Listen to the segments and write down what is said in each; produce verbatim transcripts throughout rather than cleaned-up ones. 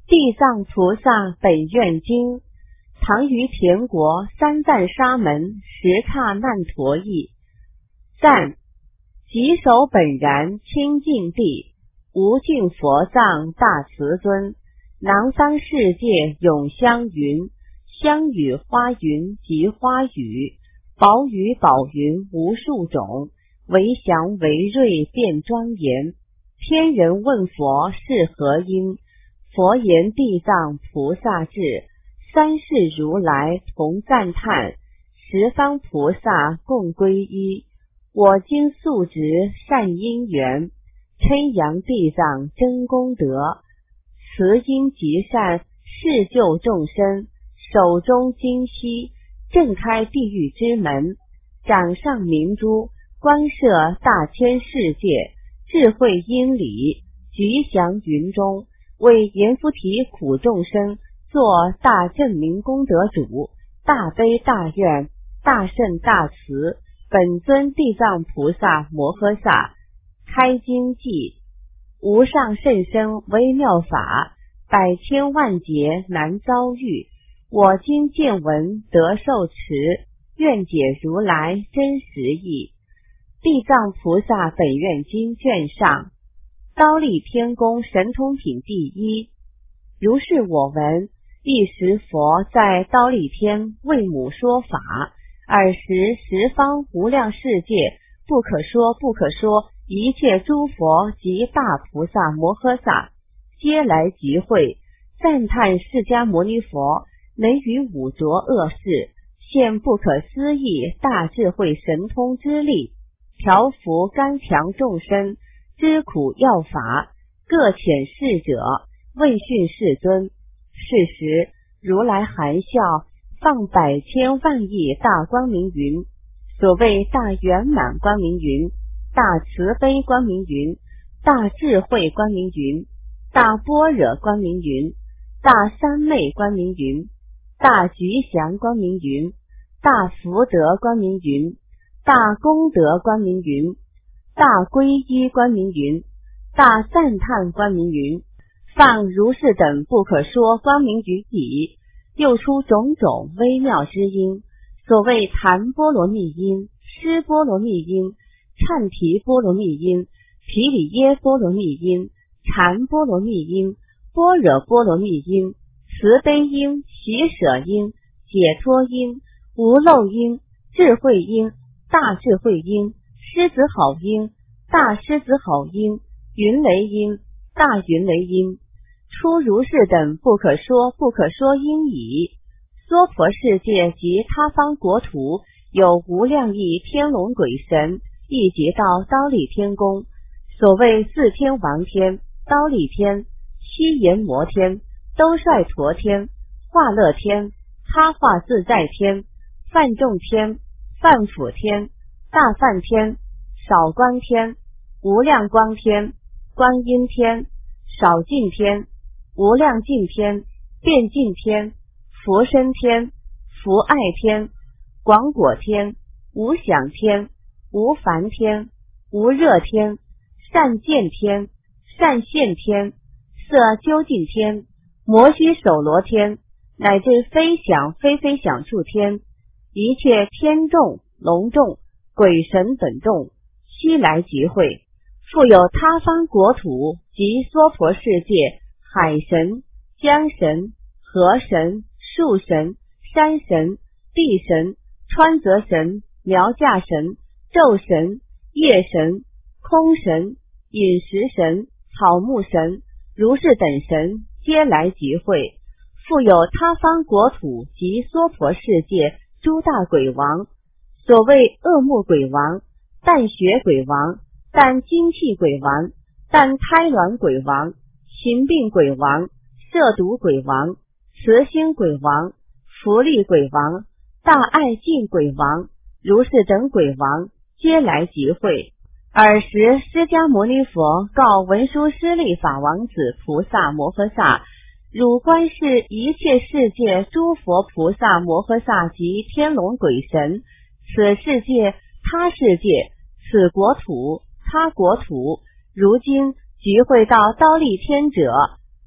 地藏菩萨本愿经，唐于田国三赞沙门十刹难陀译。赞：极首本然清净地，无尽佛藏大慈尊，囊桑世界永香云，香雨花云及花雨，宝雨宝云无数种，为祥为瑞变庄严。天人问佛是何因？佛言地藏菩萨智，三世如来同赞叹，十方菩萨共归依。我今素值善因缘，称扬地藏真功德，慈因极善，示救众生，手中金犀，震开地狱之门，掌上明珠，观摄大千世界，智慧因理，吉祥云中，为阎浮提苦众生做大正明功德主，大悲大愿，大圣大慈，本尊地藏菩萨摩诃萨，开经记，无上甚深微妙法，百千万劫难遭遇。我今见闻得受持，愿解如来真实义。地藏菩萨本愿经卷上，忉利天宫神通品第一。如是我闻，一时佛在忉利天为母说法，尔时十方无量世界不可说不可说一切诸佛及大菩萨摩诃萨皆来集会，赞叹释迦牟尼佛能于五浊恶世现不可思议大智慧神通之力，调伏刚强众生知苦要法，各遣侍者问讯世尊。是时如来含笑，放百千万亿大光明云，所谓大圆满光明云，大慈悲光明云，大智慧光明云，大般若光明云，大三昧光明云，大吉祥光明云，大福德光明云，大功德光明云，大皈依光明云，大赞叹光明云，放如是等不可说光明于己，又出种种微妙之音，所谓檀波罗蜜音、尸波罗蜜音、忏提波罗蜜音、毗里耶波罗蜜音、禅波罗蜜音、般若波罗蜜音、慈悲音、喜舍音、解脱音、无漏音、智慧音、大智慧音、狮子吼音、大狮子吼音、云雷音、大云雷音，出如是等不可说不可说音已。娑婆世界及他方国土有无量亿天龙鬼神，一结到忉利天宫，所谓四天王天、忉利天、七阎摩天、兜率陀天、化乐天、他化自在天、梵众天、梵辅天、大梵天、少光天、无量光天、观音天、少净天、无量净天、变净天、佛身天、福爱天、广果天、无想天、无烦天、无热天、善见天、善现天、色究竟天、摩须首罗天，乃至非想非非想处天，一切天众、龙众、鬼神等众，悉来集会。复有他方国土及娑婆世界海神、江神、河神、树神、山神、地神、川泽神、苗架神、昼神、夜神、空神、饮食神、草木神，如是等神皆来集会。复有他方国土及娑婆世界诸大鬼王，所谓恶目鬼王、淡血鬼王、淡精气鬼王、淡胎卵鬼王、行病鬼王、摄毒鬼王、慈心鬼王、福利鬼王、大爱敬鬼王，如是等鬼王皆来集会。尔时释迦牟尼佛告文殊师利法王子菩萨摩诃萨，汝观视一切世界诸佛菩萨摩诃萨及天龙鬼神，此世界他世界，此国土他国土，如今集会到忉利天者，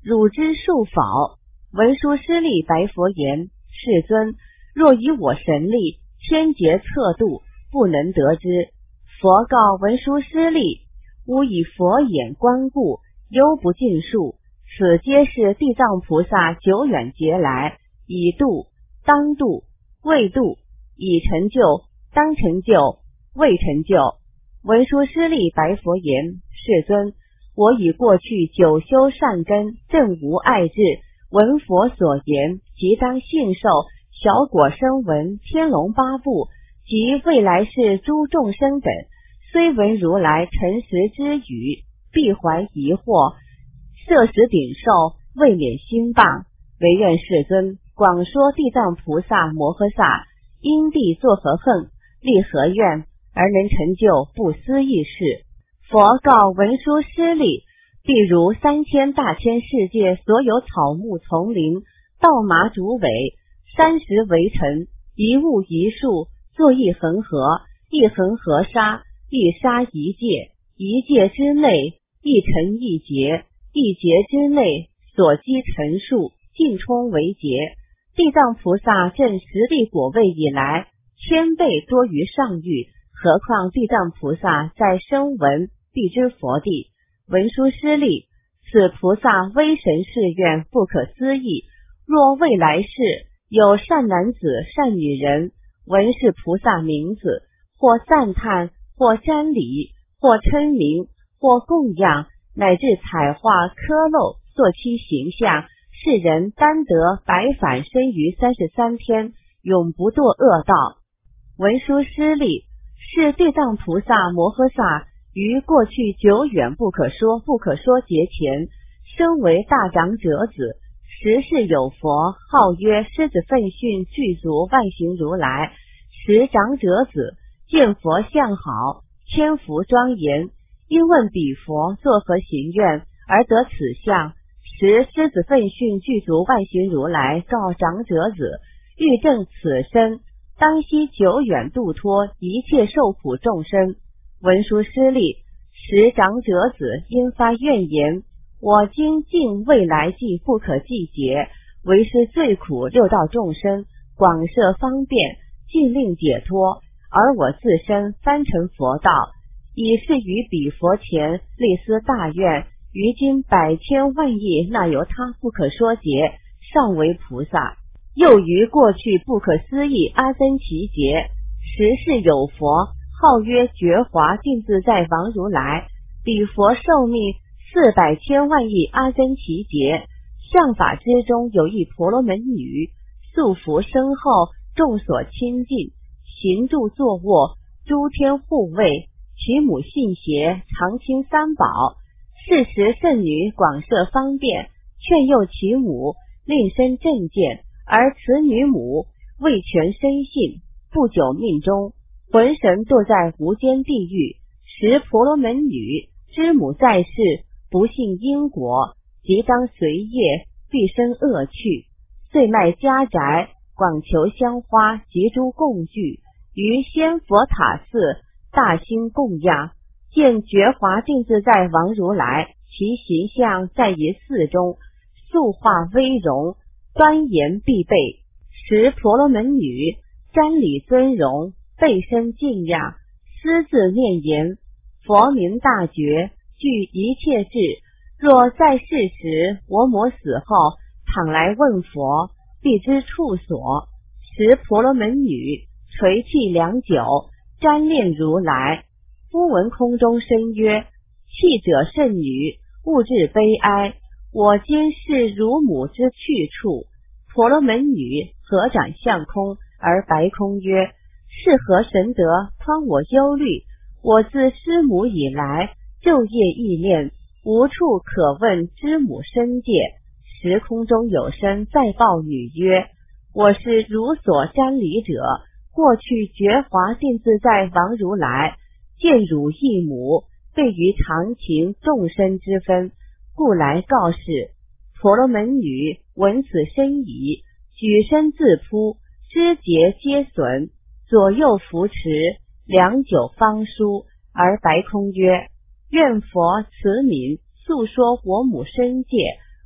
汝知数否？文殊师利白佛言：世尊，若以我神力，千劫测度，不能得知。佛告文殊师利：吾以佛眼观故，犹不尽数。此皆是地藏菩萨久远劫来，已度、当度、未度，已成就、当成就、未成就。文殊师利白佛言：世尊，我以过去久修善根，正无碍智，闻佛所言，即当信受小果声闻、天龙八部及未来世诸众生等，虽闻如来诚实之语，必怀疑惑，摄食顶受，未免心谤。唯愿世尊广说地藏菩萨摩诃萨因地作何恨，立何愿，而能成就不思议事。佛告文殊师利：譬如三千大千世界所有草木丛林、稻麻竹苇、山石围城，一物一树，作一恒河，一恒河沙，一沙一界，一界之内一城一劫，一劫之内所积陈数，尽充为劫。地藏菩萨证十地果位以来，千倍多于上欲，何况地藏菩萨在声闻必知佛地。文殊师利，此菩萨威神誓愿不可思议。若未来世有善男子善女人，闻是菩萨名字，或赞叹，或瞻礼，或称名，或供养，乃至彩画刻镂塑其形象，世人单得百返生于三十三天，永不堕恶道。文殊师利，是地藏菩萨摩诃萨于过去久远不可说不可说劫前，身为大长者子，时世有佛，号曰狮子奋迅具足万行如来。时长者子见佛相好，千福庄严，因问彼佛作何行愿，而得此相。时狮子奋迅具足万行如来告长者子：欲证此身，当悉久远度脱一切受苦众生。文殊师利，时长者子因发愿言：我今尽未来际不可计劫，为是最苦六道众生，广设方便，尽令解脱，而我自身翻成佛道，以是于彼佛前立思大愿，于今百千万亿那由他不可说劫，尚为菩萨。又于过去不可思议阿僧祇劫，时世有佛，号曰觉华定自在王如来。彼佛寿命四百千万亿阿僧祇劫，相法之中有一婆罗门女，素服身后，众所亲近，行住坐卧，诸天护卫，其母信邪，常亲三宝。是时圣女广设方便，劝诱其母，令生正见，而此女母未全生信，不久命终，魂神堕在无间地狱。时婆罗门女知母在世，不信因果，即当随业，必生恶趣。遂卖家宅，广求香花及诸供具，于仙佛塔寺大兴供养。见觉华定自在王如来，其形象在于寺中，素化威容，端严必备。时婆罗门女瞻礼尊荣，备身敬仰，私自念言：佛名大觉，具一切智。若在世时，我母死后，倘来问佛，必知处所。时婆罗门女垂泣良久，瞻念如来。忽闻空中声曰：泣者圣女，勿至悲哀，我今是汝母之去处。婆罗门女合掌向空，而白空曰：是何神德湍我忧虑？我自师母以来，昼夜忆念，无处可问知母身界。时空中有声再报女曰：我是汝所瞻礼者，过去觉华定自在王如来，见汝一母，对于常情众生之分，故来告示。婆罗门女闻此声已，举身自扑，肢节皆损，左右扶持，良久方舒，而白空曰：愿佛慈悯，诉说我母身界，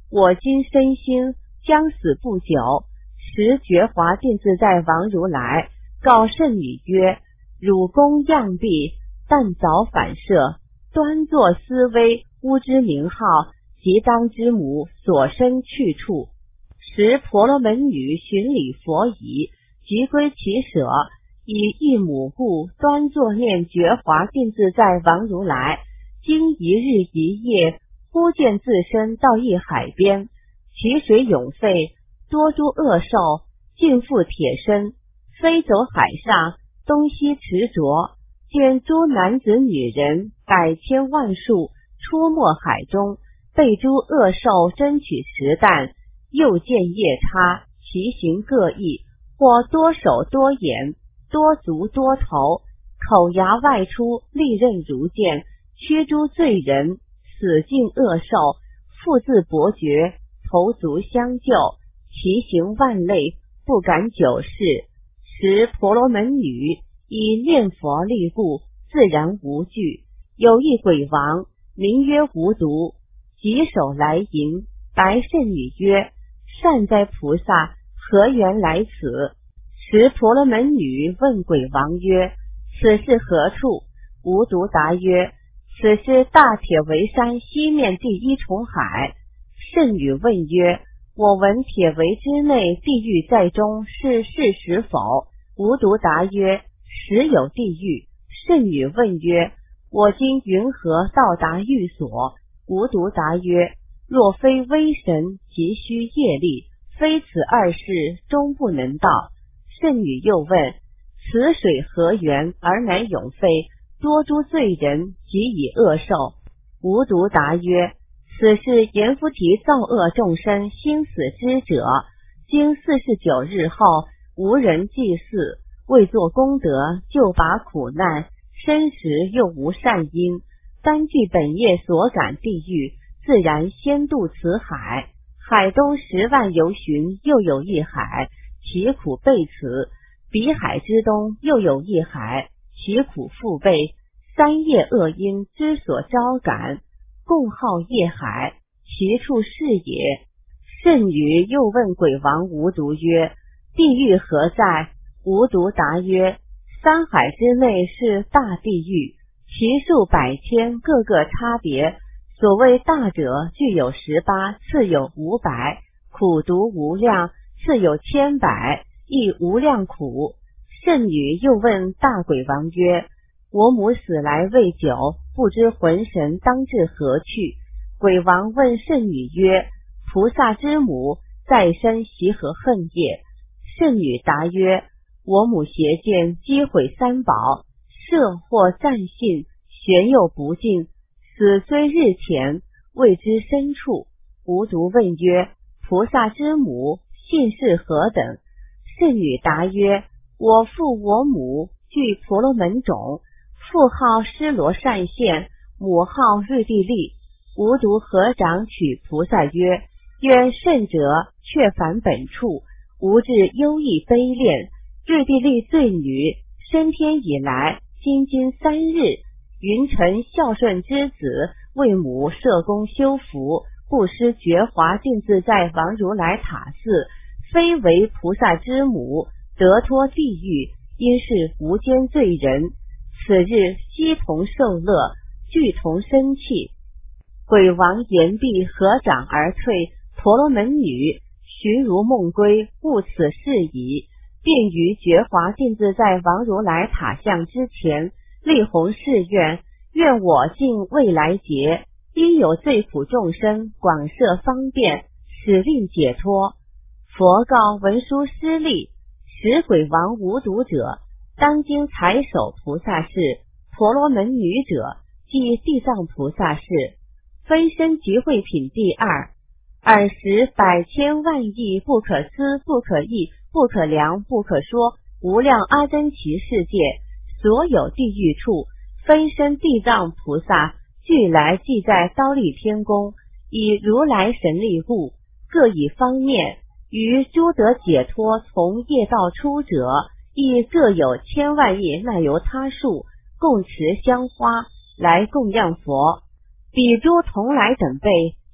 我今身心将死不久，时觉华尽自在王如来告圣女曰：汝功样毕，但早反射，端坐思危，乌之名号，即当之母所生去处。时婆罗门女寻礼佛仪，即归其舍，以一母故，端坐念觉华尽自在王如来。经一日一夜，忽见自身到一海边，其水涌沸，多诸恶兽尽覆铁身，飞走海上，东西驰着。见诸男子女人百千万数出没海中，被诸恶兽争取食啖。又见夜叉，其形各异，或多手多眼，多足多头，口牙外出，利刃如剑，驱诸罪人，死尽恶兽，复自伯爵，头足相救，其形万类，不敢久视。时婆罗门女以念佛力故，自然无惧。有一鬼王，名曰无毒，举手来迎，白圣女曰：善哉菩萨，何缘来此？时婆罗门女问鬼王曰：此是何处？无毒答曰：此是大铁围山西面第一重海。圣女问曰：我闻铁围之内地狱在中，是事实否？无毒答曰：实有地狱。圣女问曰：我今云何到达狱所？无毒答曰：若非威神，急需业力，非此二世，终不能到。圣女又问：此水何源而乃涌沸？多诸罪人及以恶受。无毒答曰：此是阎浮提造恶众生心死之者，经四十九日后，无人祭祀，为作功德，救拔苦难，身时又无善因，单据本业所感地狱，自然先渡此海。海东十万由旬，又有一海，其苦备此；彼海之东，又有一海，其苦复备。三业恶因之所招感，共号业海，其处是也。圣女又问鬼王无毒曰：地狱何在？无毒答曰：三海之内是大地狱，其数百千，各个差别。所谓大者，具有十八，次有五百，苦毒无量，次有千百，亦无量苦。圣女又问大鬼王曰：我母死来未久，不知魂神当至何去？鬼王问圣女曰：菩萨之母在身习何恨业？圣女答曰：我母邪见击毁三宝，摄或暂信，玄又不尽，死虽日前，未知深处。无毒问曰：菩萨之母姓氏何等？圣女答曰：我父我母具婆罗门种，父号施罗善现，母号日地利。无毒合掌取菩萨曰：愿圣者却返本处，无至忧异悲恋。日地利罪女，升天以来，今今三日，云臣孝顺之子，为母设功修福，不失觉华尽自在王如来塔寺，非为菩萨之母，得脱地狱，因是无间罪人。此日悉同受乐，俱同生气。鬼王言毕，合掌而退。婆罗门女寻如梦归，悟此事矣，便于觉华尽自在王如来塔像之前，立弘誓愿：愿我尽未来劫，因有罪苦众生，广设方便，使令解脱。佛告文殊师利：使鬼王无毒者，当今财首菩萨事；婆罗门女者，即地藏菩萨事。分身集会品第二。尔时百千万亿不可思不可议不可量不可说无量阿僧祇世界，所有地狱处，分身地藏菩萨俱来即在忉利天宫，以如来神力故，各以方面，于诸得解脱从业道出者，亦各有千万亿那由他数，共持香花来供养佛。彼诸同来等辈，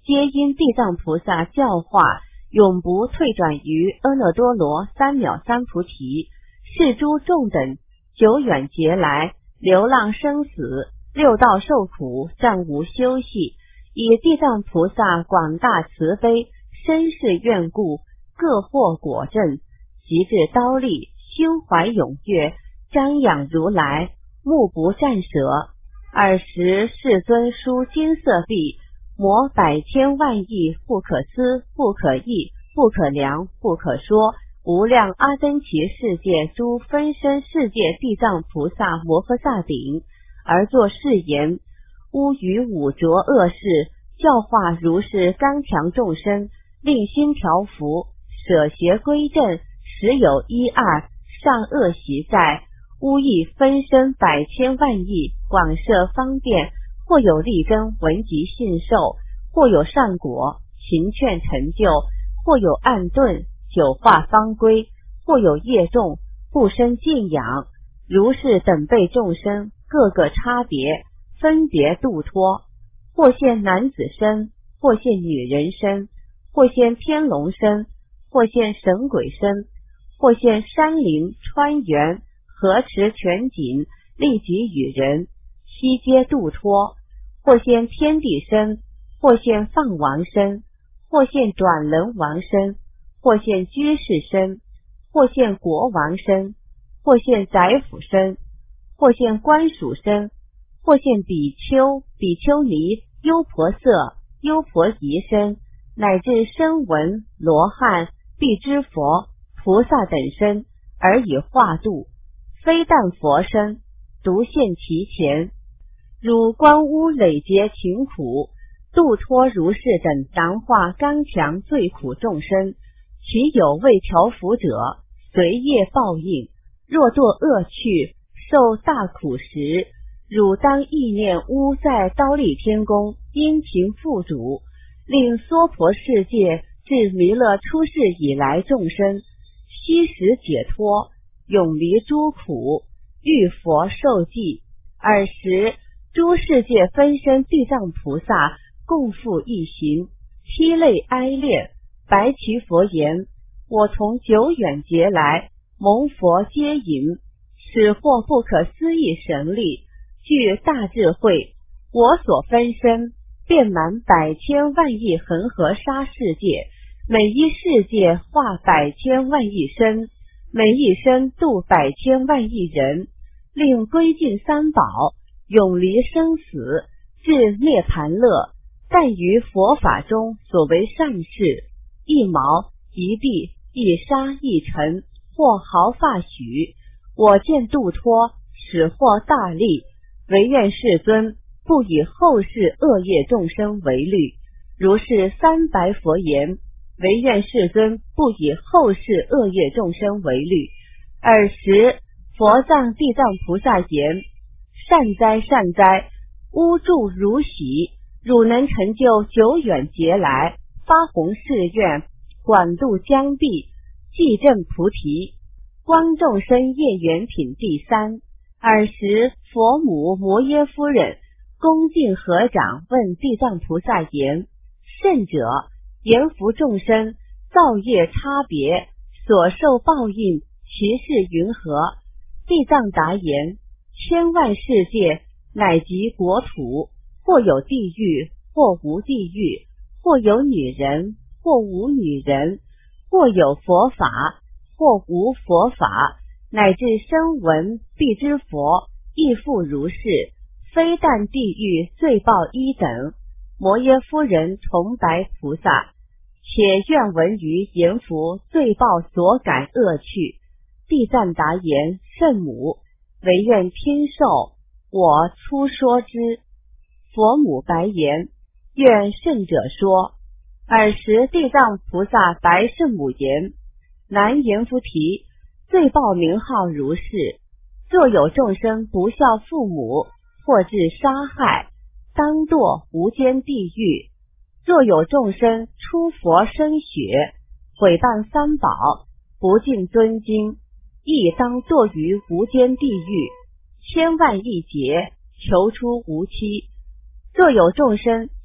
皆因地藏菩萨教化，永不退转于阿耨多罗三藐三菩提。是诸众等久远劫来，流浪生死，六道受苦，暂无休息。以地藏菩萨广大慈悲，深世愿故，各获果证，即至刀立，胸怀踊跃，瞻仰如来，目不战舍。尔时世尊书金色壁，摩百千万亿不可思不可议不可量不可说无量阿僧祇世界诸分身世界地藏菩萨摩诃萨顶，而作是言：乌于五浊恶世，教化如是刚强众生，令心调伏，舍邪归正，实有一二，善恶习在。乌亦分身百千万亿，广设方便，或有利根闻及信受，或有善果勤劝成就，或有暗顿久化方归，或有业重不生敬仰。如是等辈众生，各个差别，分别度脱，或现男子身，或现女人身，或现天龙身，或现神鬼身，或现山林川原河池泉井，利己与人，悉皆度脱。或现天地身，或现放王身，或现转轮王身，或现居士身，或现国王身，或现宰辅身，或现官属身，或现比丘、比丘尼、优婆塞、优婆夷身，乃至声闻、罗汉、辟支佛、菩萨等身，而以化度。非但佛身，独现其前。汝观屋累劫勤苦，度脱如是等难化刚强最苦众生，其有未调伏者，随业报应。若堕恶趣，受大苦时，汝当意念屋在忉利天宫，殷勤付主，令娑婆世界至弥勒出世以来众生悉时解脱，永离诸苦，欲佛受记。尔时诸世界分身地藏菩萨共赴一行，涕泪哀恋，白其佛言：我从久远劫来，蒙佛接引，使获不可思议神力，具大智慧，我所分身遍满百千万亿恒河沙世界，每一世界化百千万亿身，每一身度百千万亿人，令归尽三宝，永离生死，至涅盘乐。但于佛法中所为善事，一毛一地一沙一尘，或毫发许，我见度脱，使获大利。唯愿世尊不以后世恶业众生为虑。如是三白佛言：唯愿世尊不以后世恶业众生为虑。尔时佛藏地藏菩萨言：善哉善哉，屋住如喜，汝能成就久远劫来发弘誓愿，广度江壁，济证菩提，光众生业缘品第三。尔时佛母摩耶夫人恭敬合掌问地藏菩萨言：圣者，言福众生造业差别，所受报应，其事云何？地藏答言：千万世界乃及国土，或有地狱，或无地狱，或有女人，或无女人，或有佛法，或无佛法，乃至声闻辟支佛亦复如是，非但地狱罪报一等。摩耶夫人重白菩萨：且愿闻于言福罪报所感恶趣。地藏答言：圣母，唯愿听受，我初说之。佛母白言：愿圣者说。尔时地藏菩萨白圣母言：南阎浮提，罪报名号如是。若有众生不孝父母，或致杀害，当堕无间地狱。若有众生出佛生血，毁谤三宝，不敬尊经，亦当堕于无间地狱，千万亿劫，求出无期。若有众生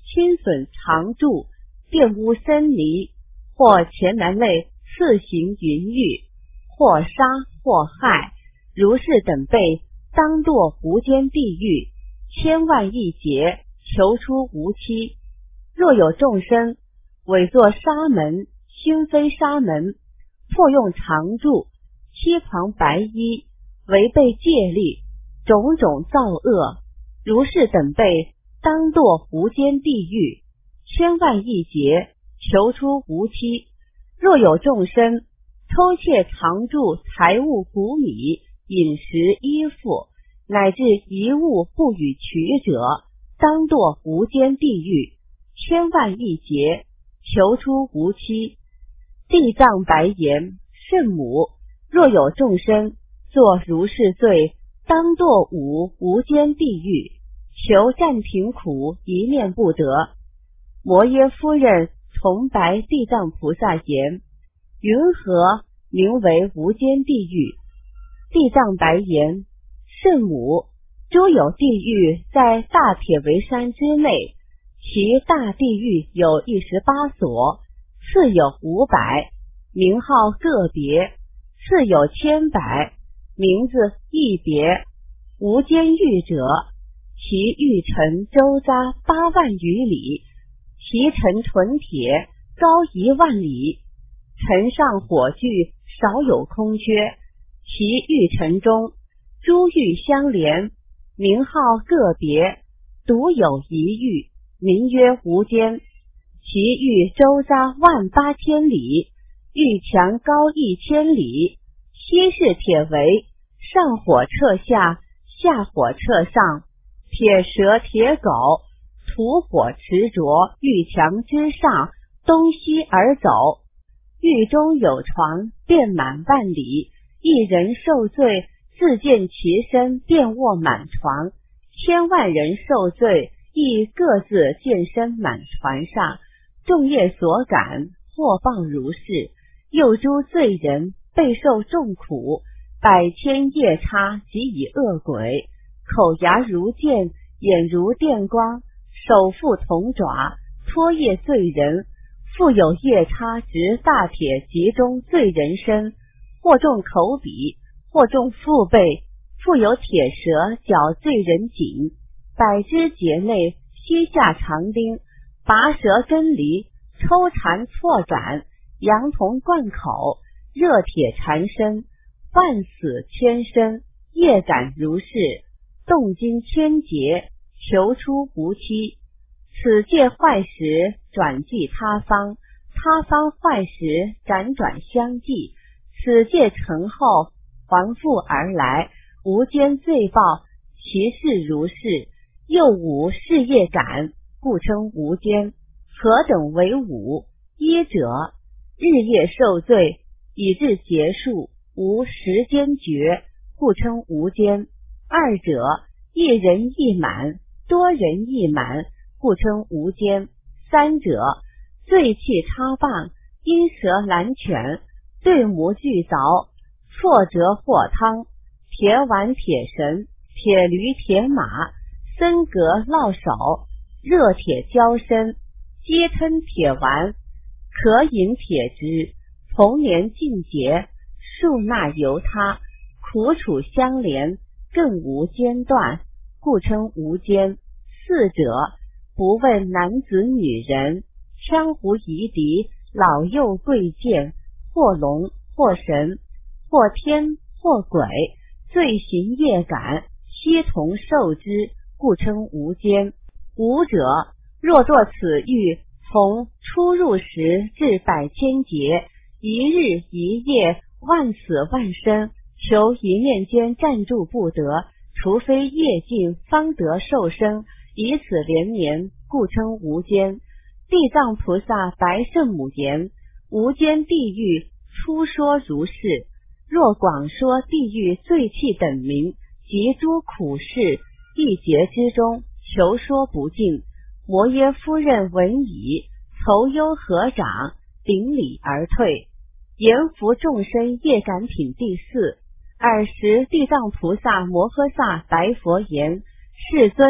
侵损常住，玷污森离，或前难类次行淫欲，或杀或害，如是等辈，当堕无间地狱，千万亿劫，求出无期。若有众生伪作沙门，心非沙门，破用常住，欺狂白衣，违背戒律，种种造恶，如是等辈，当堕无间地狱，千万亿劫，求出无期。若有众生偷窃常住财物谷米、饮食衣服，乃至一物不与取者，当堕无间地狱，千万亿劫，求出无期。地藏白言：圣母，若有众生作如是罪，当堕无无间地狱，求暂停苦，一念不得。摩耶夫人重白地藏菩萨言：云何名为无间地狱？地藏白言：圣母，诸有地狱在大铁围山之内，其大地狱有一十八所，次有五百，名号个别，次有千百，名字一别。无间狱者，其狱城周匝八万余里，其城纯铁，高一万里，城上火炬少有空缺，其狱城中诸狱相连，名号个别，独有一狱，名曰无间。其狱周匝万八千里，狱墙高一千里，西是铁围，上火彻下，下火彻上，铁蛇铁狗，土火持着狱墙之上，东西而走。狱中有床，遍满万里，一人受罪，自见其身遍卧满床，千万人受罪，亦各自见身满床上，众业所感，祸报如是。又诸罪人备受重苦，百千夜叉及以恶鬼，口牙如剑，眼如电光，手负铜爪，拖业罪人。复有夜叉执大铁集中罪人身，或中口鼻，或中腹背，复有铁蛇绞罪人颈，百枝节内膝下长钉，拔舌根离，抽缠错斩，羊铜贯口，热铁缠身，万死千生，业感如是，动经千劫，求出无期。此界坏时，转寄他方，他方坏时，辗转相继。此界成后，还复而来，无间罪报，其事如是。又无事业感，故称无间。何等为五？一者，日夜受罪，以至结束，无时间绝，故称无间。二者，一人一满，多人一满，故称无间。三者，醉气插棒，阴蛇拦犬，对母俱凿，挫折或汤，铁碗铁绳，铁驴铁马，森革烙手，热铁胶身，皆吞铁丸，可饮铁汁，逢年尽节，数纳由他，苦楚相连，更无间断，故称无间。四者，不问男子女人，羌胡夷狄，老幼贵贱，或龙或神，或天或鬼，罪行业感，悉同受之，故称无间。五者，若堕此狱，从出入时至百千劫，一日一夜，万死万生，求一念间暂住不得，除非业尽，方得受生，以此连年，故称无间。地藏菩萨白圣母言：无间地狱初说如是，若广说地狱罪气等名及诸苦事，一劫之中，求说不尽。摩耶夫人闻已，愁忧合掌，顶礼而退。言服众生业感品第四。尔时地藏菩萨摩诃萨白佛言：世尊，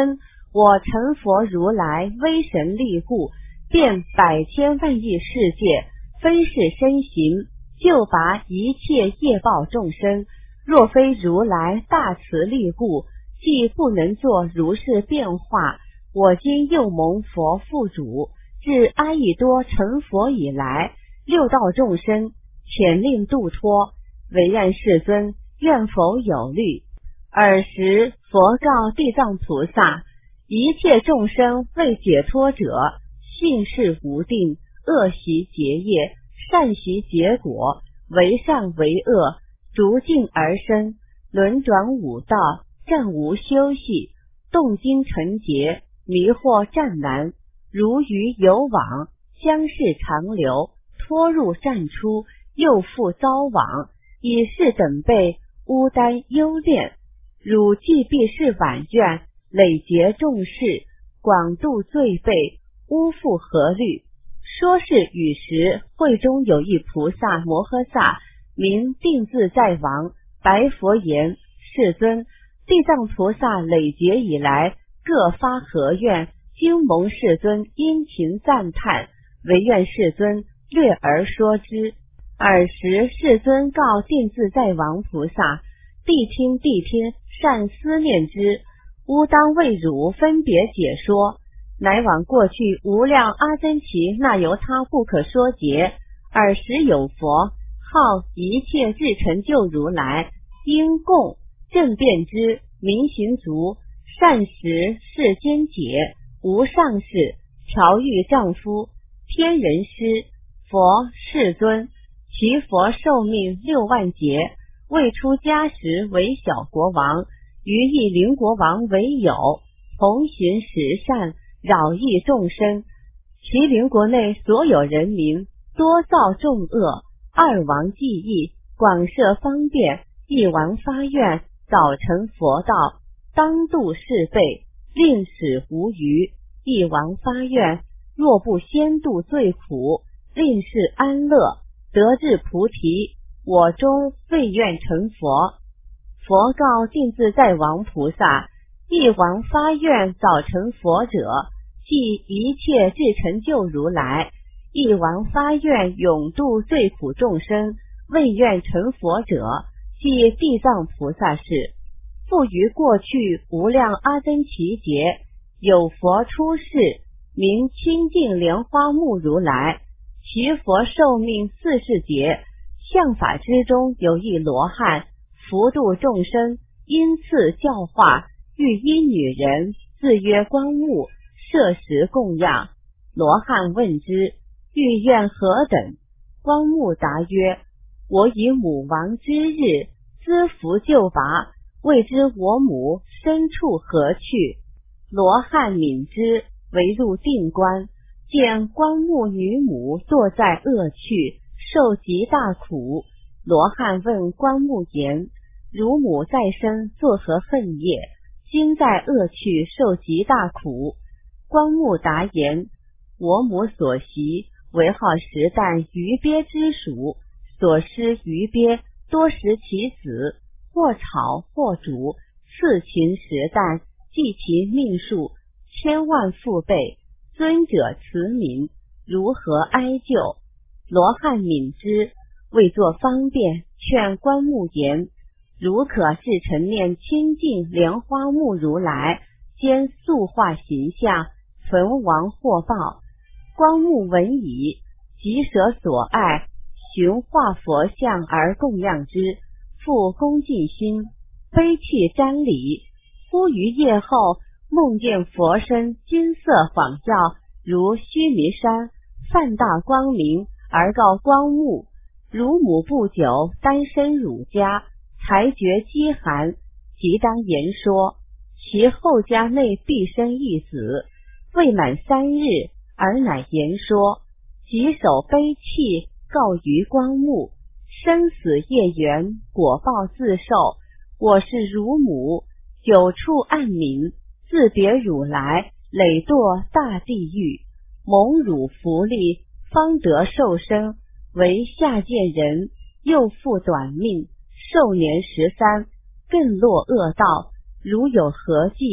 我成佛如来威神力故，遍百千万亿世界，非是身形，就拔一切业报众生。若非如来大慈力故，既不能作如是变化。我今又蒙佛父主，自阿逸多成佛以来，六道众生遣令度脱，唯愿世尊愿否有虑。尔时佛告地藏菩萨，一切众生未解脱者，信事无定，恶习结业，善习结果，为善为恶，逐境而生，轮转五道，暂无休息，动经成劫，迷惑湛难，如鱼游网，相视长流，脱入善出，又复遭网，以是等辈污耽忧恋。汝既必是晚愿，累劫众事，广度罪辈，污复何虑？说是语时，会中有一菩萨摩诃萨，名定自在王，白佛言：世尊，地藏菩萨累劫以来，各发何愿？今蒙世尊殷勤赞叹，唯愿世尊略而说之。尔时世尊告定自在王菩萨：谛听谛听，善思念之，吾当为汝分别解说。乃往过去无量阿僧祇那由他不可说劫。尔时有佛号一切智成就如来，因供正遍知，明行足，善识世间解，无上士，调御丈夫，天人师。佛世尊，其佛寿命六万劫，未出家时为小国王，于一邻国王为友，同行十善，扰益众生。其邻国内所有人民多造众恶，二王记忆，广设方便，一王发愿，早成佛道，当度世辈，令使无余。一王发愿，若不先度最苦，令是安乐，得至菩提，我终未愿成佛。佛告定自在王菩萨：一王发愿早成佛者，即一切智成就如来；一王发愿永度最苦众生，未愿成佛者，即地藏菩萨是。复于过去无量阿僧祇劫，有佛出世，名清净莲花目如来，其佛寿命四世劫。相法之中有一罗汉，福度众生，因次教化，欲依女人，自曰光目，设食供养。罗汉问之，欲愿何等？光目答曰：我以母亡之日，资福救拔，未知我母身处何去。罗汉悯之，为入定观，见光目女母堕在恶趣，受极大苦。罗汉问光目言：汝母在生作何恨业，今在恶趣受极大苦？光目答言：我母所习为好食啖鱼鳖之属，所施鱼鳖多食其子，或炒或煮，刺禽食啖，计其命数千万复倍，尊者慈悯，如何哀救？罗汉悯之，为作方便，劝观目言：如可是陈念清净莲花目如来，兼塑化形象，存亡获报。光目闻已，即舍所爱，寻化佛像而供养之，复恭敬心，悲泣瞻礼。忽于夜后，梦见佛身金色晃照，如须弥山，泛大光明，而告光目：汝母不久单身儒家，才觉饥寒，即当言说，其后家内必生一子，未满三日，而乃言说，即手悲泣，告于光目：生死业缘，果报自受。我是汝母，久处暗冥，自别汝来，累堕大地狱，蒙汝福利，方得受生，为下界人，又复短命，寿年十三，更落恶道。如有何计，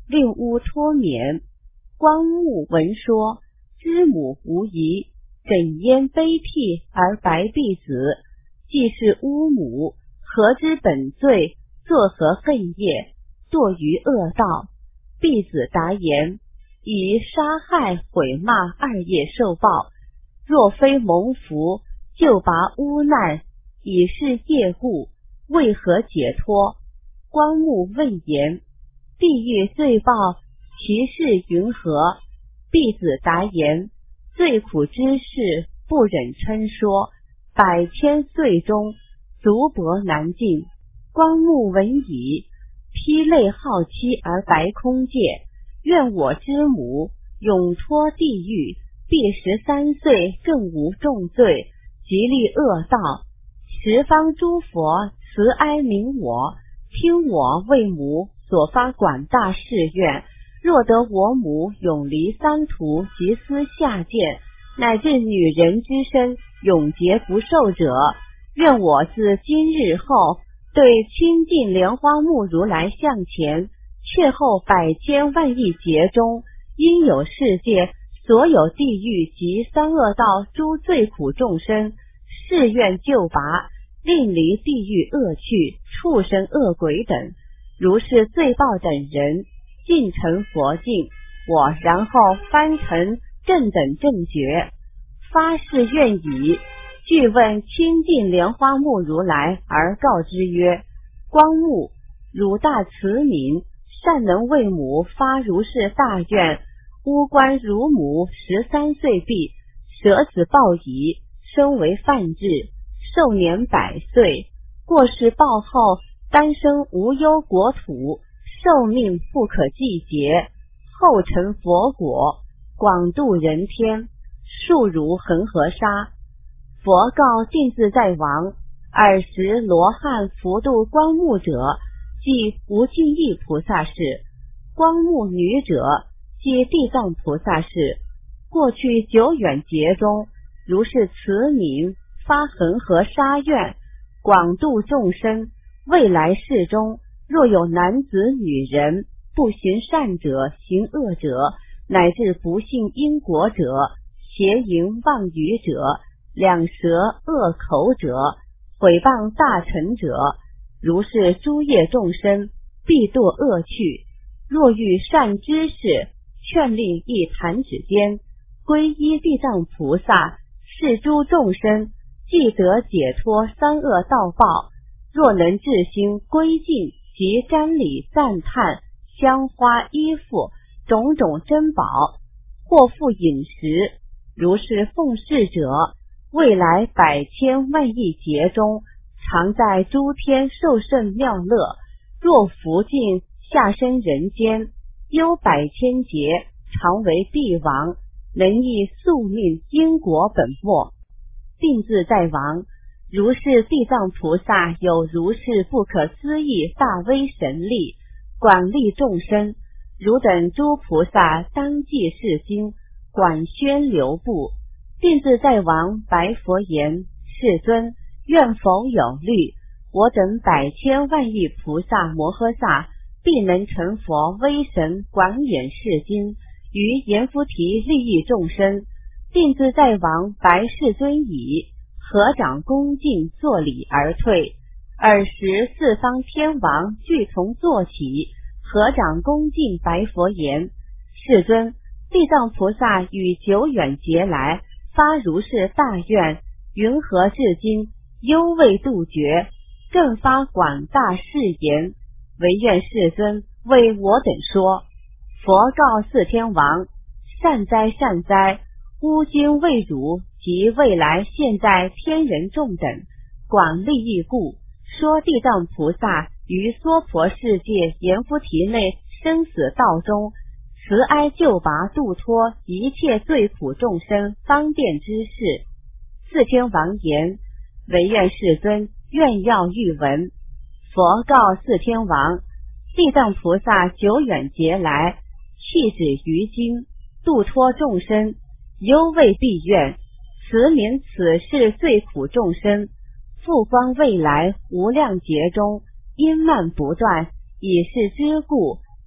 令吾脱免。光目闻说，知母无疑，怎焉悲涕而白婢子？既是巫母，何知本罪？作何恨业？堕于恶道。婢子答言：以杀害毁骂二业受报，若非蒙福，就拔污难，以是业故，为何解脱？光目问言：地狱罪报，其事云何？婢子答言：最苦之事，不忍称说，百千岁中，足薄难尽。光目闻已，披泪好妻而白空界，愿我之母永脱地狱，必十三岁更无重罪，极力恶道。十方诸佛慈哀悯我，听我为母所发广大誓愿，若得我母永离三途及思下贱，乃至女人之身永劫不受者，愿我自今日后对清净莲花目如来向前，切后百千万亿劫中，应有世界所有地狱及三恶道诸最苦众生，誓愿救拔，令离地狱恶趣、畜生恶鬼等，如是罪报等人，尽成佛境。我然后翻成正等正觉，发誓愿已。具问清净莲花目如来而告之曰：光目，汝大慈悯，善能为母发如是大愿，乌观汝母十三岁毕，舍子报矣，生为梵志，寿年百岁，过世报后，单生无忧国土，寿命不可计劫，后成佛果，广度人天，数如恒河沙。佛告定自在王：尔时罗汉福度光目者，即无尽意菩萨是；光目女者，即地藏菩萨是。过去久远劫中，如是慈悯，发恒河沙愿，广度众生。未来世中，若有男子女人，不行善者，行恶者，乃至不信因果者，邪淫妄语者，两舌恶口者，毁谤大臣者，如是诸业众生，必堕恶趣。若遇善知识，劝令一弹指间，皈依地藏菩萨，是诸众生即得解脱三恶道报。若能至心归敬及瞻礼赞叹香花衣服种种珍宝，或复饮食，如是奉事者，未来百千万亿劫中，常在诸天受胜妙乐。若福尽下生人间，忧百千劫，常为帝王，能益宿命因果本末。定自在王：如是地藏菩萨有如是不可思议大威神力，广利众生。汝等诸菩萨当记是经，广宣流布。定自在王白佛言：世尊，愿否有虑，我等百千万亿菩萨摩诃萨必能成佛威神，广演是经，于阎浮提利益众生。定自在王白世尊已，合掌恭敬作礼而退。尔时四方天王俱从坐起，合掌恭敬白佛言：世尊，地藏菩萨与久远劫来发如是大愿，云何至今犹未杜绝？更发广大誓言，唯愿世尊为我等说。佛告四天王：善哉善哉，吾今为汝及未来现在天人众等广利益故，说地藏菩萨于娑婆世界阎浮提内生死道中，慈哀救拔度脱一切最苦众生方便之事。四天王言：唯愿世尊愿要欲闻。佛告四天王：地藏菩萨久远劫来，弃止于今，度脱众生，犹未毕愿。慈悯此世最苦众生，复光未来无量劫中，因慢不断，以是之故，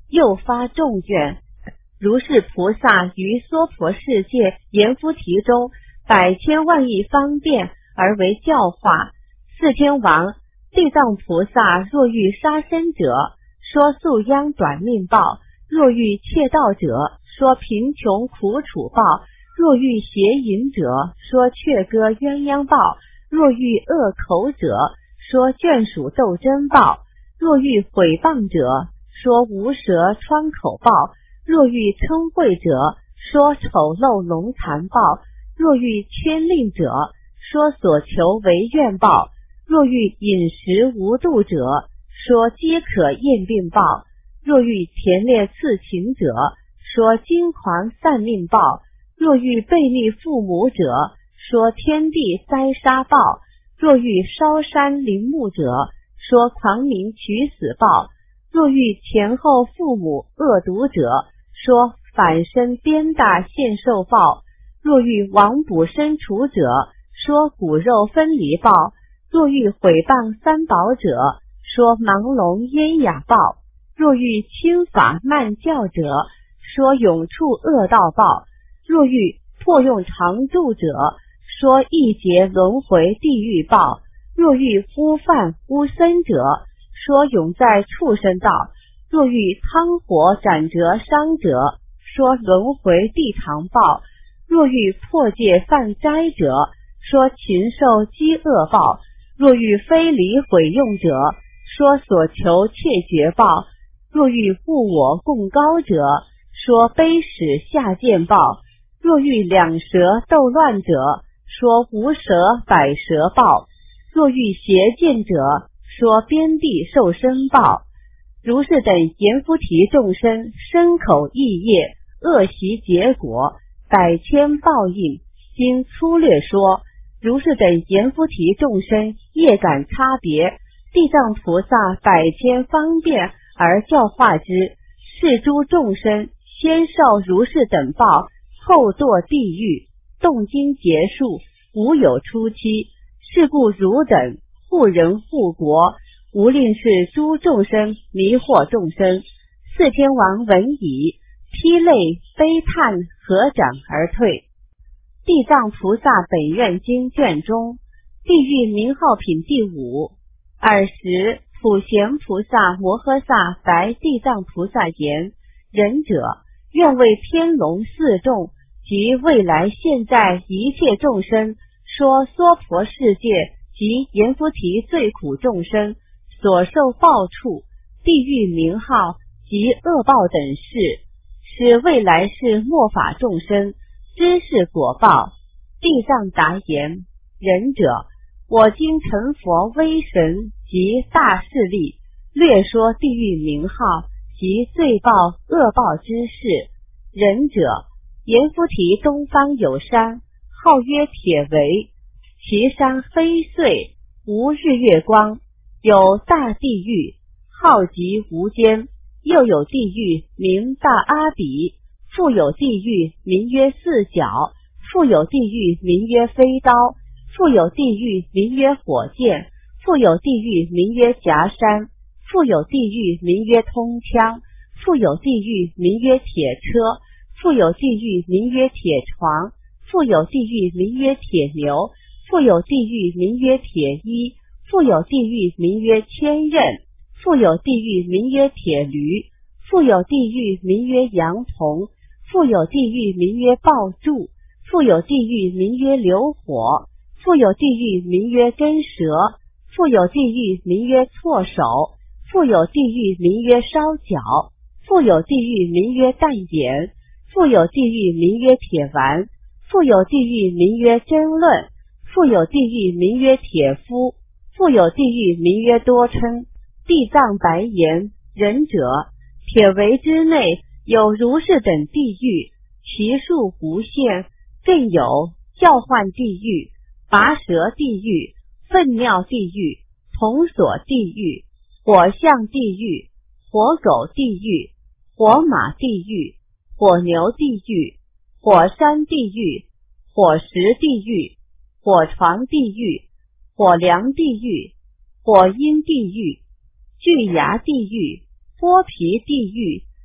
又发众愿，如是菩萨于娑婆世界阎浮提中百千万亿方便而为教化。四天王地藏菩萨若欲杀生者，说宿殃短命报；若欲窃盗者，说贫穷苦楚报；若欲邪淫者，说雀歌鸳鸯报；若欲恶口者，说眷属斗争报；若欲毁谤者，说无舌穿口报；若欲称恚者，说丑陋龙残报；若欲牵令者，说所求为愿报；若欲饮食无度者，说饥渴厌病报；若欲田猎刺秦者，说惊狂散命报；若欲背逆父母者，说天地灾杀报；若欲烧山陵墓者，说狂民取死报；若欲前后父母恶毒者，说反身鞭打现受报；若欲亡卜生除者，说骨肉分离报；若欲毁谤三宝者，说盲聋咽哑报；若欲轻法慢教者，说永处恶道报；若欲破用常住者，说一劫轮回地狱报；若欲污犯污僧者，说永在畜生道；若欲汤火斩折伤者，说轮回地堂报；若欲破戒犯斋者，说禽兽饥饿报；若欲非礼毁用者，说所求窃绝报；若欲误我共高者，说卑使下贱报；若欲两舌斗乱者，说无舌百舌报；若欲邪见者，说边地受身报。如是等阎浮提众生身口意业恶习结果百千报应，经粗略说。如是等阎浮提众生业感差别，地藏菩萨百千方便而教化之。是诸众生先受如是等报，后堕地狱，动经结束，无有出期。是故汝等护人护国，无令是诸众生迷惑众生。四天王闻已，披泪悲叹，合掌而退。地藏菩萨本愿经卷中，地狱名号品第五。尔时普贤菩萨摩诃萨白地藏菩萨言：仁者，愿为天龙四众及未来现在一切众生，说娑婆世界及阎浮提最苦众生所受报处、地狱名号及恶报等事，使未来世末法众生知是果报。地藏答言：仁者，我今成佛威神及大势力，略说地狱名号及罪报恶报之事。仁者，阎浮提东方有山，号曰铁围，其山黑邃，无日月光，有大地狱，号极无间；又有地狱名大阿比，复有地狱名曰四角，复有地狱名曰飞刀，复有地狱名曰火箭，复有地狱名曰夹山，复有地狱名曰通枪，复有地狱名曰铁车，复有地狱名曰铁床，复有地狱名曰铁牛，复有地狱名曰铁衣，复有地狱名曰千仞，复有地狱名曰铁驴，复有地狱名曰羊童，复有地狱名曰爆柱，复有地狱名曰流火，复有地狱名曰根蛇，复有地狱名曰错手，复有地狱名曰烧脚，复有地狱名曰淡眼，复有地狱名曰铁丸，复有地狱名曰争论，复有地狱名曰铁夫，复有地狱名曰多称。地藏白言：仁者，铁围之内有如是等地狱，其数无限，更有叫唤地狱、拔舌地狱、粪尿地狱、铜锁地狱、火象地狱、火狗地狱、火马地狱、火牛地狱、火山地狱、火石地狱、火床地狱、火梁地狱、火阴地狱、巨牙地狱、剥皮地狱、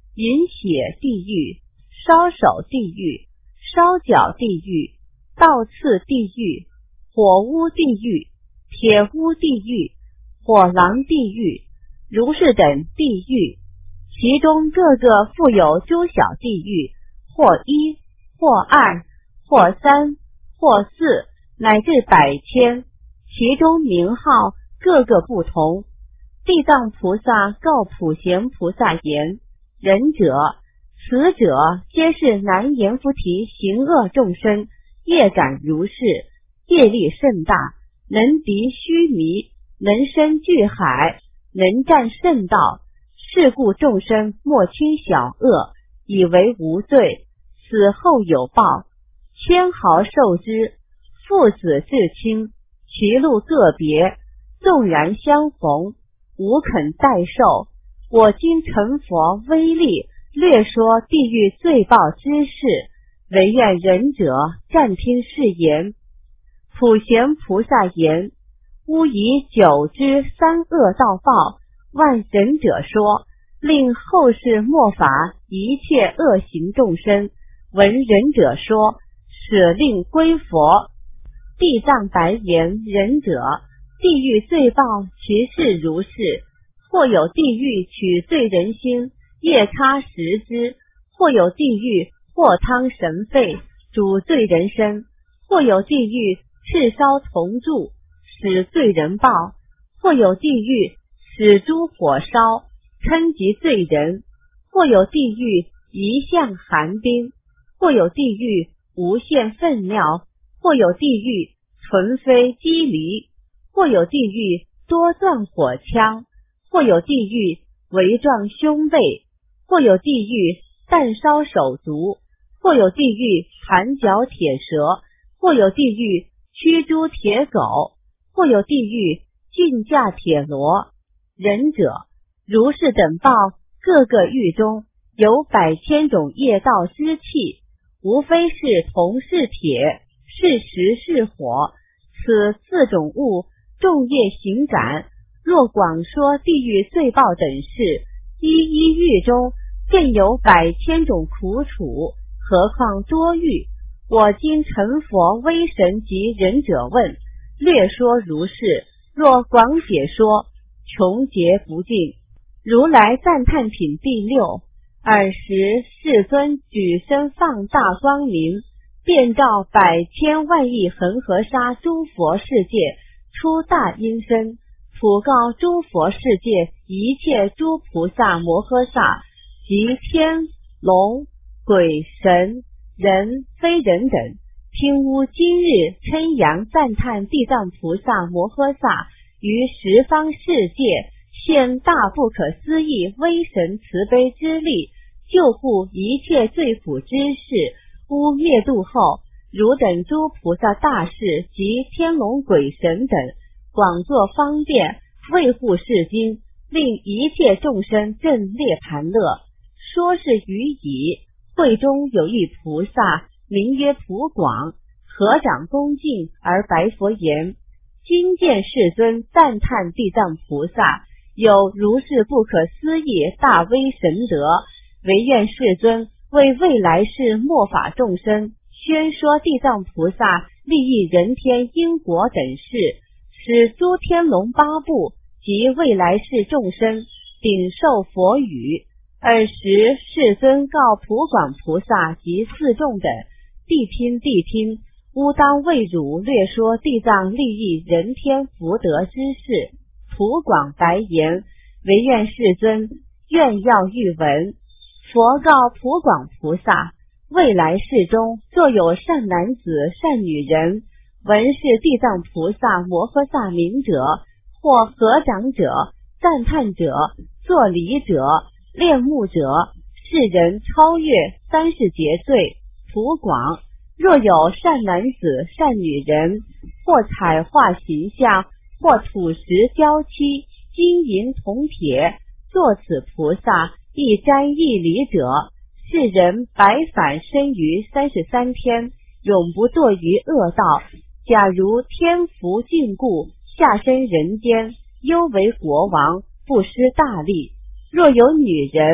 饮血地狱、烧手地狱、烧脚地狱、倒刺地狱、火屋地狱、铁屋地狱、火狼地狱，如是等地狱，其中各个复有诸小地狱，或一、或二、或三、或四，乃至百千，其中名号各个不同。地藏菩萨告普贤菩萨言：仁者，此者皆是难言菩提行恶众生，业感如是，业力甚大，能敌须弥，能生巨海，能占圣道。是故众生莫轻小恶，以为无罪，死后有报，千毫受之。父子至亲，其路个别，纵然相逢，无肯代受。我今成佛威力，略说地狱罪报之事，唯愿仁者暂听是言。普贤菩萨言：吾以久之三恶道报，万仁者说，令后世末法一切恶行众生，闻仁者说，舍令归佛。地藏白言：仁者，地狱罪报其事如是，或有地狱取罪人心，夜叉食之；或有地狱或汤神沸，煮罪人身；或有地狱赤烧铜柱，使罪人报；或有地狱使诸火烧，称及罪人；或有地狱一向寒冰；或有地狱无限粪尿；或有地狱纯非机离；或有地狱多钻火枪；或有地狱围撞胸背；或有地狱弹烧手足；或有地狱盘脚铁蛇；或有地狱驱逐铁狗；或有地狱竞驾铁罗。仁者，如是等报，各个狱中有百千种业道之气，无非是铜是铁，是石是火，此四种物众业行感。若广说地狱罪报等事，一一狱中更有百千种苦楚，何况多狱？我今成佛威神及仁者问，略说如是。若广解说，穷劫不尽。如来赞叹品第六。尔时世尊举身放大光明，遍照百千万亿恒河沙诸佛世界，出大音声，普告诸佛世界一切诸菩萨摩诃萨及天龙鬼神人非人等，听吾今日称扬赞叹地藏菩萨摩诃萨于十方世界现大不可思议威神慈悲之力，救护一切罪苦之事。吾灭度后，汝等诸菩萨大士及天龙鬼神等，广作方便，卫护世经，令一切众生正涅盘乐。说是语已，会中有一菩萨，名曰普广，合掌恭敬而白佛言：今见世尊赞叹地藏菩萨有如是不可思议大威神德，唯愿世尊为未来世末法众生宣说地藏菩萨利益人天因果等事，使诸天龙八部及未来世众生顶受佛语。尔时世尊告普广菩萨及四众等：谛听谛听，吾当为汝略说地藏利益人天福德之事。普广白言：唯愿世尊愿要欲闻。佛告普广菩萨：未来世中，若有善男子善女人，闻是地藏菩萨摩诃萨名者，或合掌者、赞叹者、作礼者、恋慕者，世人超越三世劫罪。普广，若有善男子善女人，或彩画形象，或土石胶漆、金银铜铁，作此菩萨一瞻一礼者，世人白返生于三十三天，永不堕于恶道。假如天福禁锢，下生人间，犹为国王，不失大利。若有女人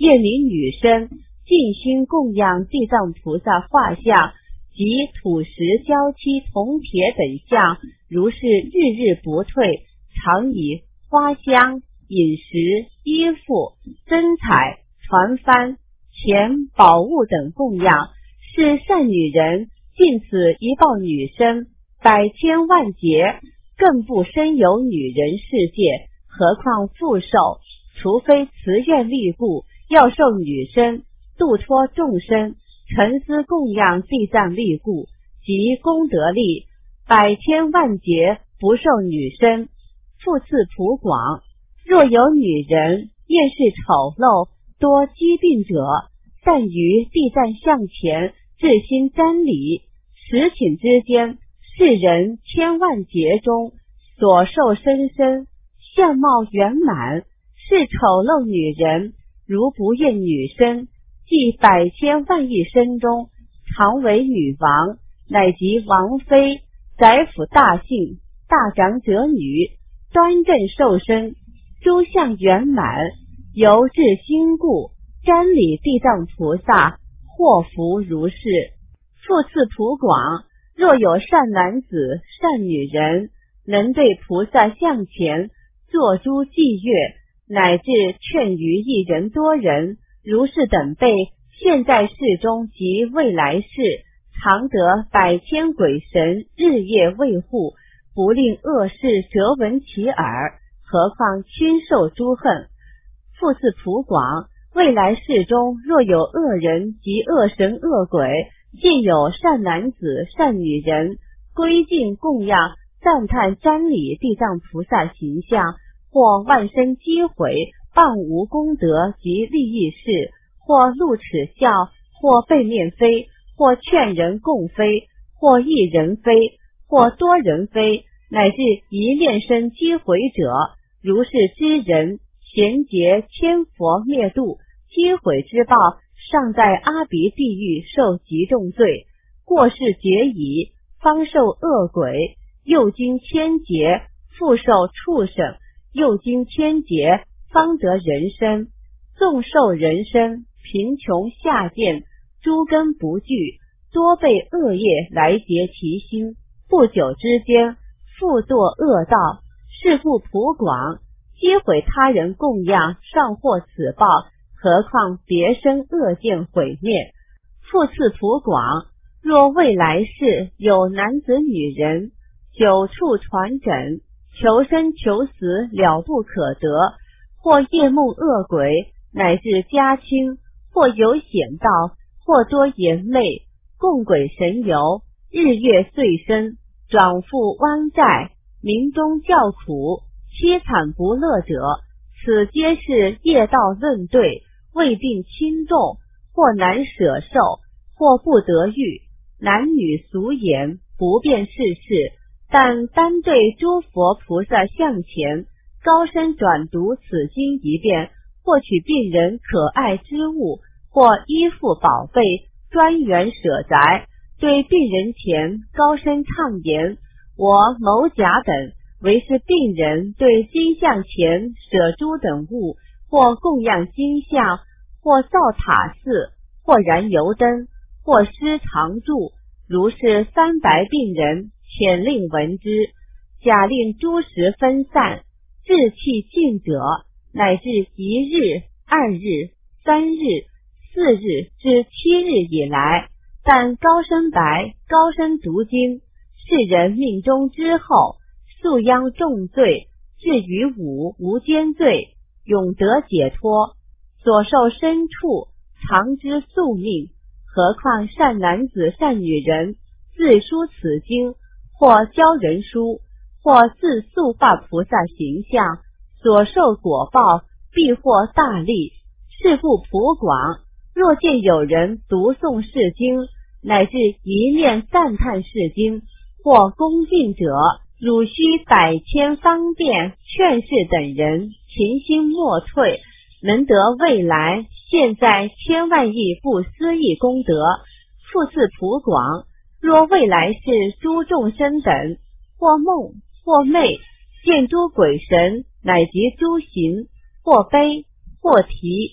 夜里女生尽心供养地藏菩萨画像及土石、胶漆、铜铁等像，如是日日不退，常以花香、饮食、衣服、珍彩、船帆、钱、宝物等供养，是善女人尽此一报女生，百千万劫更不生有女人世界，何况复受？除非慈愿力故，要受女生，度脱众生，沉思供养地藏力故，及功德力，百千万劫不受女生。复次普广，若有女人厌世丑陋，多疾病者，但于地藏像前至心瞻礼，时顷之间，世人千万劫中所受生生，相貌圆满，是丑陋女人，如不厌女生，即百千万亿生中，常为女王，乃及王妃、宰府大姓、大长者女，端正受生，诸相圆满，由至心故，瞻礼地藏菩萨，祸福如是。复次普广，若有善男子、善女人，能对菩萨像前作诸伎乐，乃至劝于一人多人，如是等辈，现在世中及未来世，常得百千鬼神日夜卫护，不令恶事折闻其耳，何况亲受诸恨。复次普广，未来世中若有恶人及恶神恶鬼，见有善男子善女人，归敬供养赞叹瞻礼地藏菩萨形象，或万声击毁，谤无功德及利益事，或露齿笑，或背面飞，或劝人共飞，或一人飞，或多人飞，乃至一念声击毁者，如是之人，贤劫千佛灭度，击毁之报，尚在阿鼻地狱受极重罪，过世劫已，方受恶鬼，又经千劫，复受畜生，又经千劫，方得人身，纵受人身，贫穷下贱，诸根不具，多被恶业来劫其心，不久之间复堕恶道。是故普广，击毁他人供养，尚获此报，何况别生恶见毁灭。复次普广，若未来世有男子女人，久处传枕，求生求死了不可得，或夜梦恶鬼，乃至家亲，或有险道，或多言泪，共鬼神游，日月岁生，转复湾寨，民中叫苦，凄惨不乐者，此皆是业道论对，未定轻重，或难舍受，或不得遇，男女俗言，不辨世事，但单对诸佛菩萨像前，高声转读此经一遍，获取病人可爱之物，或依附宝贝，专员舍宅，对病人前高声唱言，我某甲等为是病人对金像前舍诸等物，或供养金像，或造塔寺，或燃油灯，或施常住，如是三白病人，遣令闻之，假令诸时分散，志气尽者，乃至一日、二日、三日、四日至七日以来，但高声白、高声读经，世人命中之后，素殃重罪，至于五无间罪，永得解脱，所受身处常知宿命。何况善男子善女人，自书此经，或教人书，或自塑化菩萨形象，所受果报必获大利。是故普广，若见有人读诵是经，乃至一念赞叹是经，或恭敬者，汝须百千方便劝示等人，勤心莫退，能得未来现在千万亿不思议功德。复次普广，若未来世诸众生等，或梦或寐，见诸鬼神乃及诸行，或悲或啼，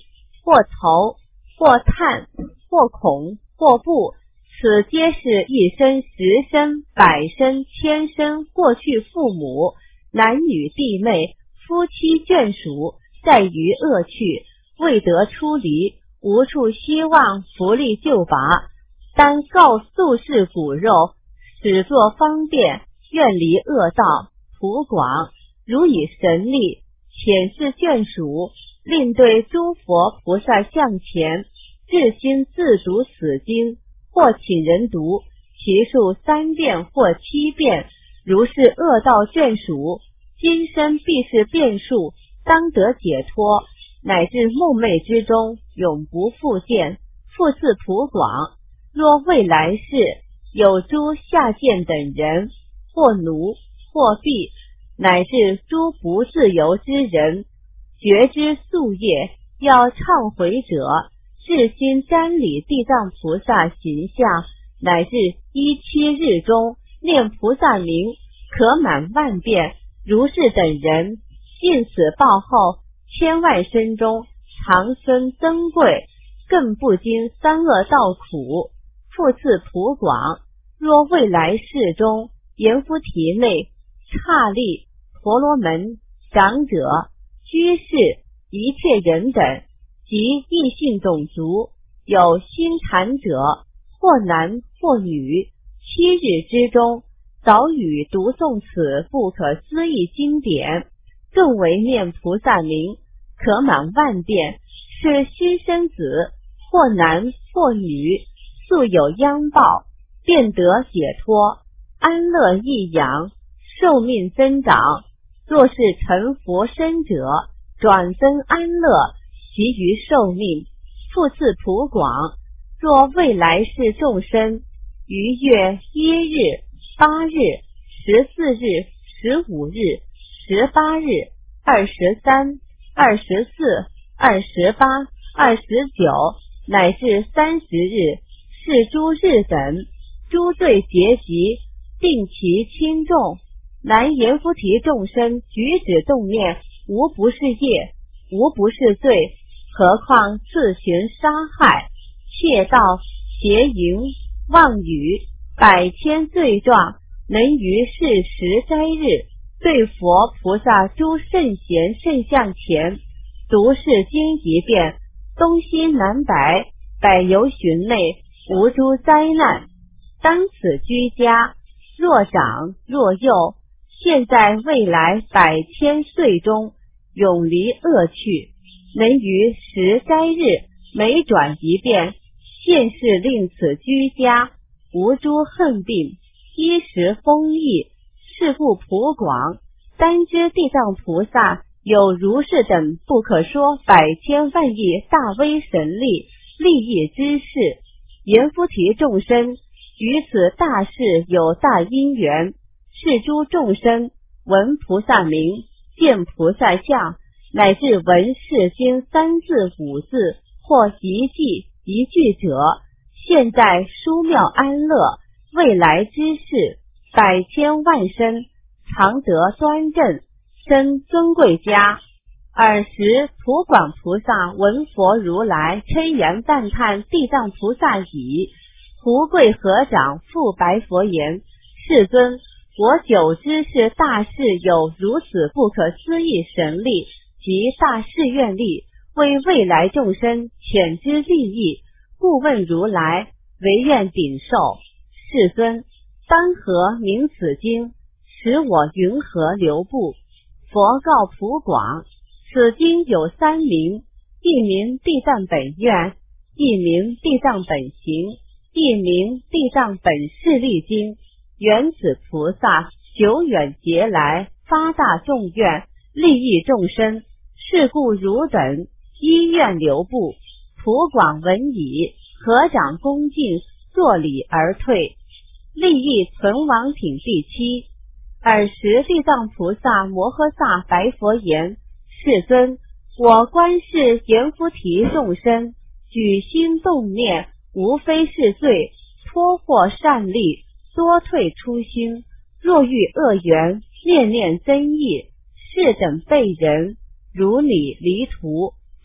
或愁，或叹，或恐，或怖，此皆是一生、十生、百生、千生过去父母、男女弟妹、夫妻眷属，在于恶趣，未得出离，无处希望福利救拔，单告宿世骨肉，使作方便，愿离恶道，普广，如以神力显示眷属，令对诸佛菩萨向前，至心自读此经，或请人读，其数三遍或七遍，如是恶道眷属，今生必是变数，当得解脱，乃至梦寐之中永不复见。复次普广，若未来世有诸下贱等人，或奴或婢，乃至诸不自由之人，觉知宿业，要忏悔者，至心瞻礼地藏菩萨形象，乃至一七日中念菩萨名，可满万遍。如是等人，尽此报后，千万生中长生增贵，更不经三恶道苦。复次普广，若未来世中，阎浮提内刹利、婆罗门、长者、居士、一切人等，及异性种族，有心禅者，或男或女，七日之中早语读诵此不可思议经典，更为念菩萨名，可满万遍，是新生子，或男或女，素有殃报，便得解脱，安乐益养，寿命增长。若是成佛身者，转增安乐，其余寿命。复次普广，若未来世众生，于月一日、八日、十四日、十五日、十八日、二十三、二十四、二十八、二十九，乃至三十日，是诸日等，诸罪结集，定其轻重。南阎浮提众生举止动念，无不是业，无不是罪，何况自寻杀害、窃盗、邪淫、妄语，百千罪状，能于是时斋日，对佛菩萨诸圣贤圣像前，读是经一遍，东西南北，百由旬内，无诸灾难。当此居家，若长若幼，现在未来百千岁中，永离恶趣，能于时斋日每转一遍，现世令此居家无诸恨病，衣食丰溢，是故普广。单知地藏菩萨有如是等不可说百千万亿大威神力，利益之事，阎浮提众生于此大事有大因缘，是诸众生闻菩萨名，见菩萨像，乃至闻是经三字五字或一记一句者，现在殊妙安乐，未来之事，百千万生常得端正，生尊贵家。尔时普广菩萨闻佛如来称言赞叹地藏菩萨已，胡跪合掌复白佛言：世尊，我久知是大事有如此不可思议神力及大誓愿力，为未来众生遣之利益，故问如来，唯愿顶受。世尊，当何名此经，使我云何留步？佛告普广：此经有三名，一名地藏本愿，一名地藏本行，一名地藏本誓力经。原子菩萨久远劫来发大众愿，利益众生，是故汝等依愿留步。普广闻已，合掌恭敬，作礼而退。利益存亡品第七。尔时地藏菩萨摩诃萨白佛言：世尊，我观视阎浮提众生，举心动念，无非是罪，脱获善利，多退初心。若遇恶缘，念念增益，是等辈人，如理离途，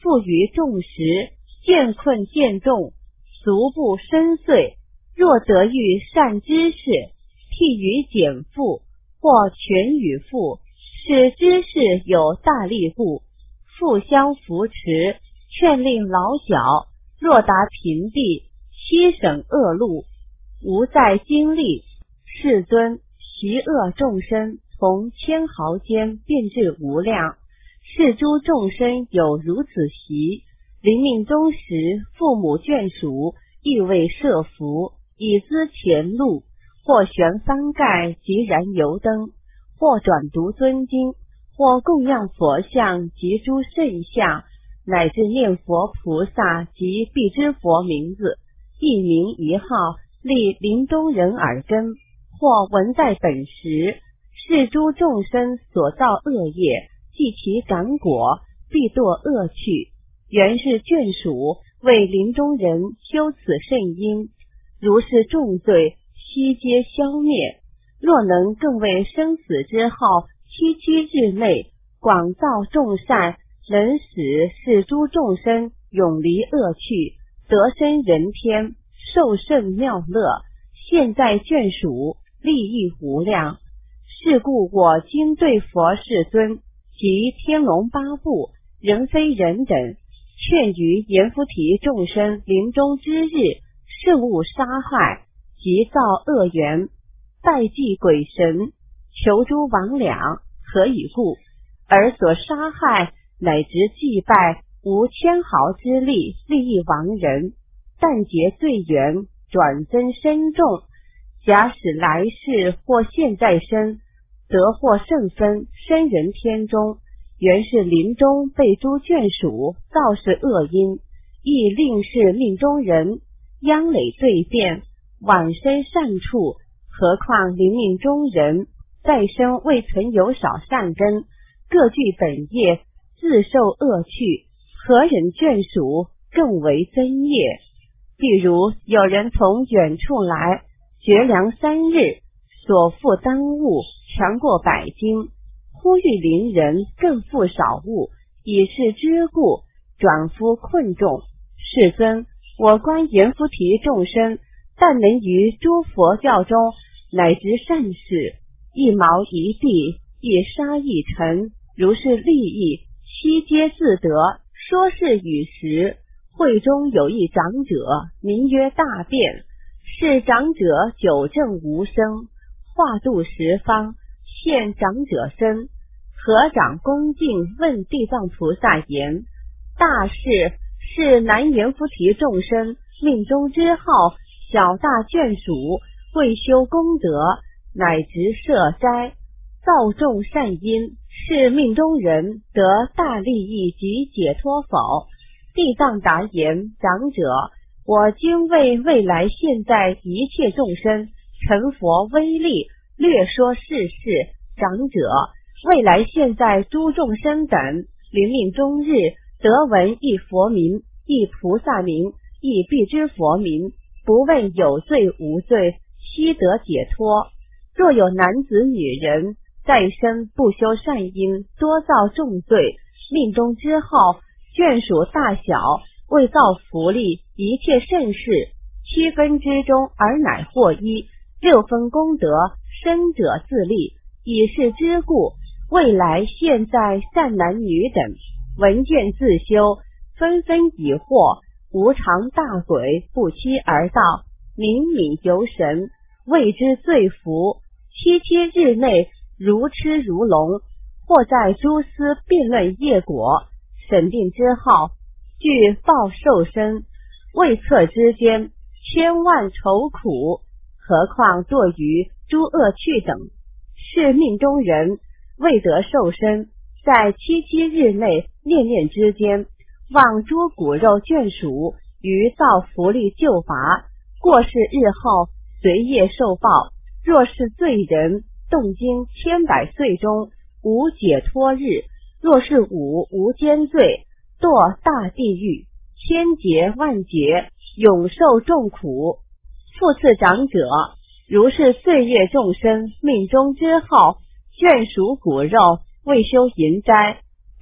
富于众时，见困见众，足不深邃。若得遇善知识，譬于减负，或全与富，使知识有大力故，互相扶持，劝令老小。若达平地，悉省恶路，无再经历。世尊，习恶众生从千毫间变至无量，是诸众生有如此习。临命终时，父母眷属亦为设福，以资前路，或悬幡盖及燃油灯，或转读尊经，或供养佛像及诸圣像，乃至念佛菩萨及必知佛名字，一名一号，立临终人耳根，或闻在本时，是诸众生所造恶业，即其感果，必堕恶趣。原是眷属为临终人修此圣因，如是重罪，悉皆消灭。若能更为生死之后七七日内广造众善，能使是诸众生永离恶趣，得生人天，受胜妙乐，现在眷属，利益无量。是故我今对佛世尊及天龙八部、人非人等，劝于阎浮提众生临终之日，慎勿杀害及造恶缘，拜祭鬼神，求诸魍魉，何以故？而所杀害乃至祭拜，无千毫之力，利益亡人，但结罪缘，转增深重。假使来世或现在生，得获圣分，生人天中，原是临终被诸眷属造是恶因，亦令是命中人殃累对变，晚生善处。何况临命中人再生未存有少善根，各具本业，自受恶趣，何人眷属，更为增业。譬如有人从远处来，绝粮三日，所负当物强过百斤，呼吁邻人更负少物，以是之故，转夫困众。世尊，我观阎浮提众生，但能于诸佛教中乃至善事，一毛一地，一沙一尘，如是利益，悉皆自得。说是语时，会中有一长者，名曰大辩。是长者久证无生，化度十方，现长者身。合掌恭敬问地藏菩萨言：大士，是南阎浮提众生命中之后，小大眷属，为修功德，乃至设斋，造众善因，是命中人得大利益及解脱否？地藏答言：长者，我今为未来现在一切众生成佛威力，略说世事。长者，未来现在诸众生等临命终日，得闻一佛名，一菩萨名，一必知佛名，不问有罪无罪，悉得解脱。若有男子女人再生不修善因，多造重罪，命中之后，眷属大小，为造福利，一切盛事，七分之中而乃获一，六分功德，生者自立。以是之故，未来现在善男女等闻见自修，纷纷已获，无常大鬼不期而到，敏敏游神，谓之罪福。七七日内如痴如聋，或在诸司辩论业果，审定之后，具报受身，未测之间，千万愁苦，何况堕于诸恶趣等。是命中人未得受身，在七七日内念念之间，望诸骨肉眷属于造福利救拔，过世日后随业受报。若是罪人，动经千百岁中无解脱日；若是五无间罪，堕大地狱，千劫万劫，永受重苦。复次长者，如是岁月众生命中之后，眷属骨肉未修淫斋，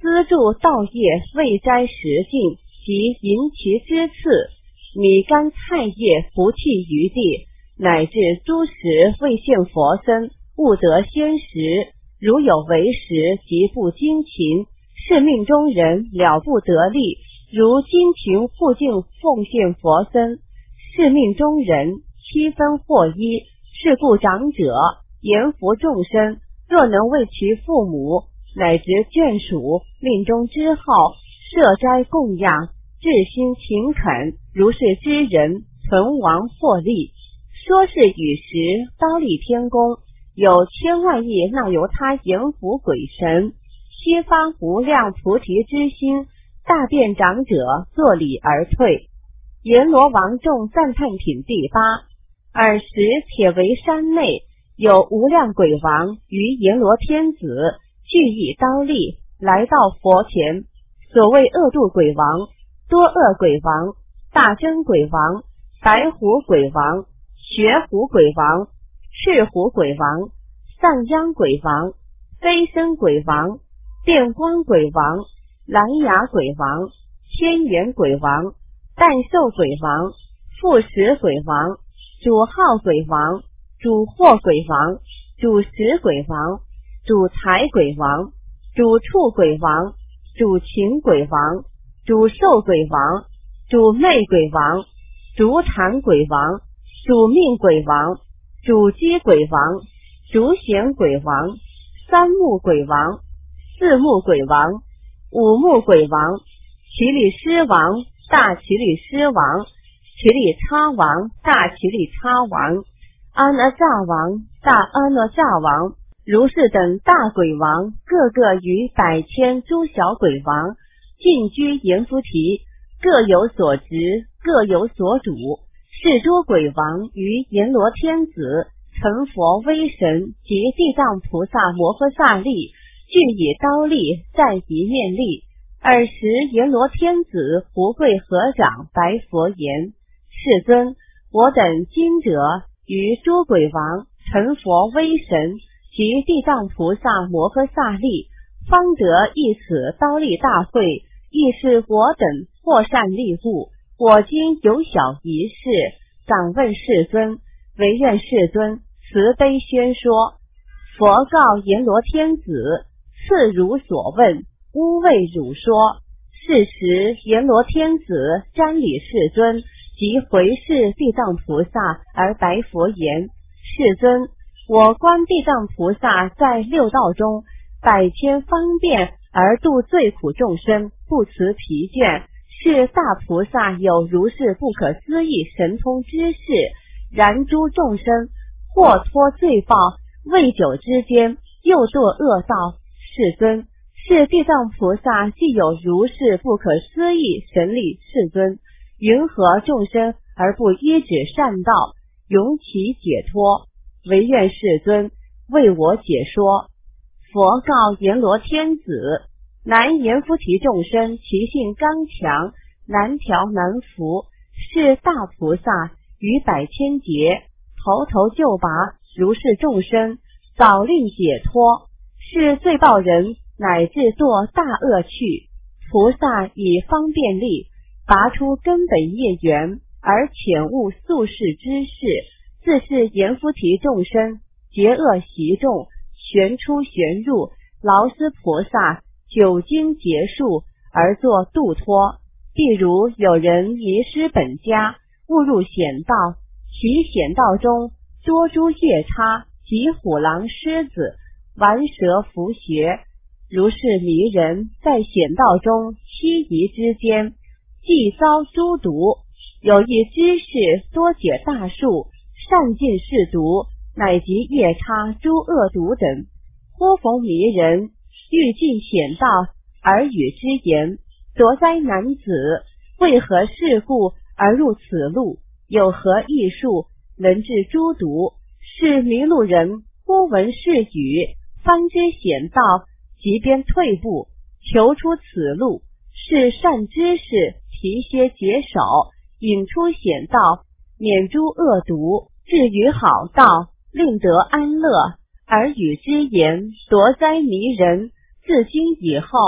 资助稻叶未摘食尽，及银其之次，米干菜叶不弃于地，乃至诸食未现佛身，勿得先食。如有为食，即不精勤，是命中人了不得力。如精勤护净奉献佛身，是命中人七分或一。是故长者严福众生，若能为其父母乃至眷属命中之后设斋供养，至心勤恳，如是之人存亡获利。说是与时刀立天宫，有千万亿那由他严福鬼神，悉发无量菩提之心，大便长者作礼而退。阎罗王众赞叹品第八。尔时且为山内有无量鬼王与阎罗天子俱以刀立来到佛前。所谓恶度鬼王、多恶鬼王、大真鬼王、白虎鬼王、血虎鬼王、赤虎鬼王、散秧鬼王、飞身鬼王、电光鬼王、蓝牙鬼王、天元鬼王、诞寿鬼王、复食鬼王、主号鬼王、主祸鬼王、主食鬼王、主财鬼王、主畜鬼王、主禽鬼王、主兽鬼王、主魅鬼王、主产鬼王、主命鬼王、主机鬼王、主显鬼王、三目鬼王、四目鬼王、五目鬼王、奇力狮王、大奇力狮王、奇力叉王、大奇力叉王、阿那扎王、大阿那扎王，如是等大鬼王，个个与百千诸小鬼王尽居阎浮提，各有所职，各有所主。是诸鬼王于阎罗天子、成佛威神及地藏菩萨摩诃萨力，俱以刀立在一面立。尔时阎罗天子胡贵合掌白佛言：世尊，我等今者于诸鬼王、成佛威神及地藏菩萨摩诃萨力，方得一此刀立大会，亦是我等获善利物。我今有小一事，敢问世尊，唯愿世尊慈悲宣说。佛告阎罗天子：次如所问，吾为汝说。是时阎罗天子瞻礼世尊，即回视地藏菩萨而白佛言：世尊，我观地藏菩萨在六道中百千方便而度最苦众生，不辞疲倦，是大菩萨有如是不可思议神通之事。然诸众生或脱罪报，未久之间又堕恶道。世尊，是地藏菩萨既有如是不可思议神力，世尊，云何众生而不依止善道，永其解脱？唯愿世尊为我解说。佛告阎罗天子：南阎浮提众生其性刚强，难调难服，是大菩萨于百千劫头头就拔，如是众生早令解脱，是罪报人乃至堕大恶趣。菩萨以方便力拔出根本业缘，而遣悟宿世之事，自是阎浮提众生结恶习众，旋出旋入，劳师菩萨久经结束而作度脱。譬如有人迷失本家，误入险道，其险道中多诸夜叉及虎狼狮子顽蛇伏穴，如是迷人在险道中期夷之间，既遭诸毒。有一知识多解大术，善尽是毒，乃及夜叉诸恶毒等，忽逢迷人欲尽险道，而与之言：夺哉男子，为何事故而入此路？有何异术能治诸毒？是迷路人忽闻是语，方知险道，即便退步，求出此路。是善知识提携解手，引出险道，免诸恶毒，至于好道，令得安乐。而与之言：夺哉迷人，自今以后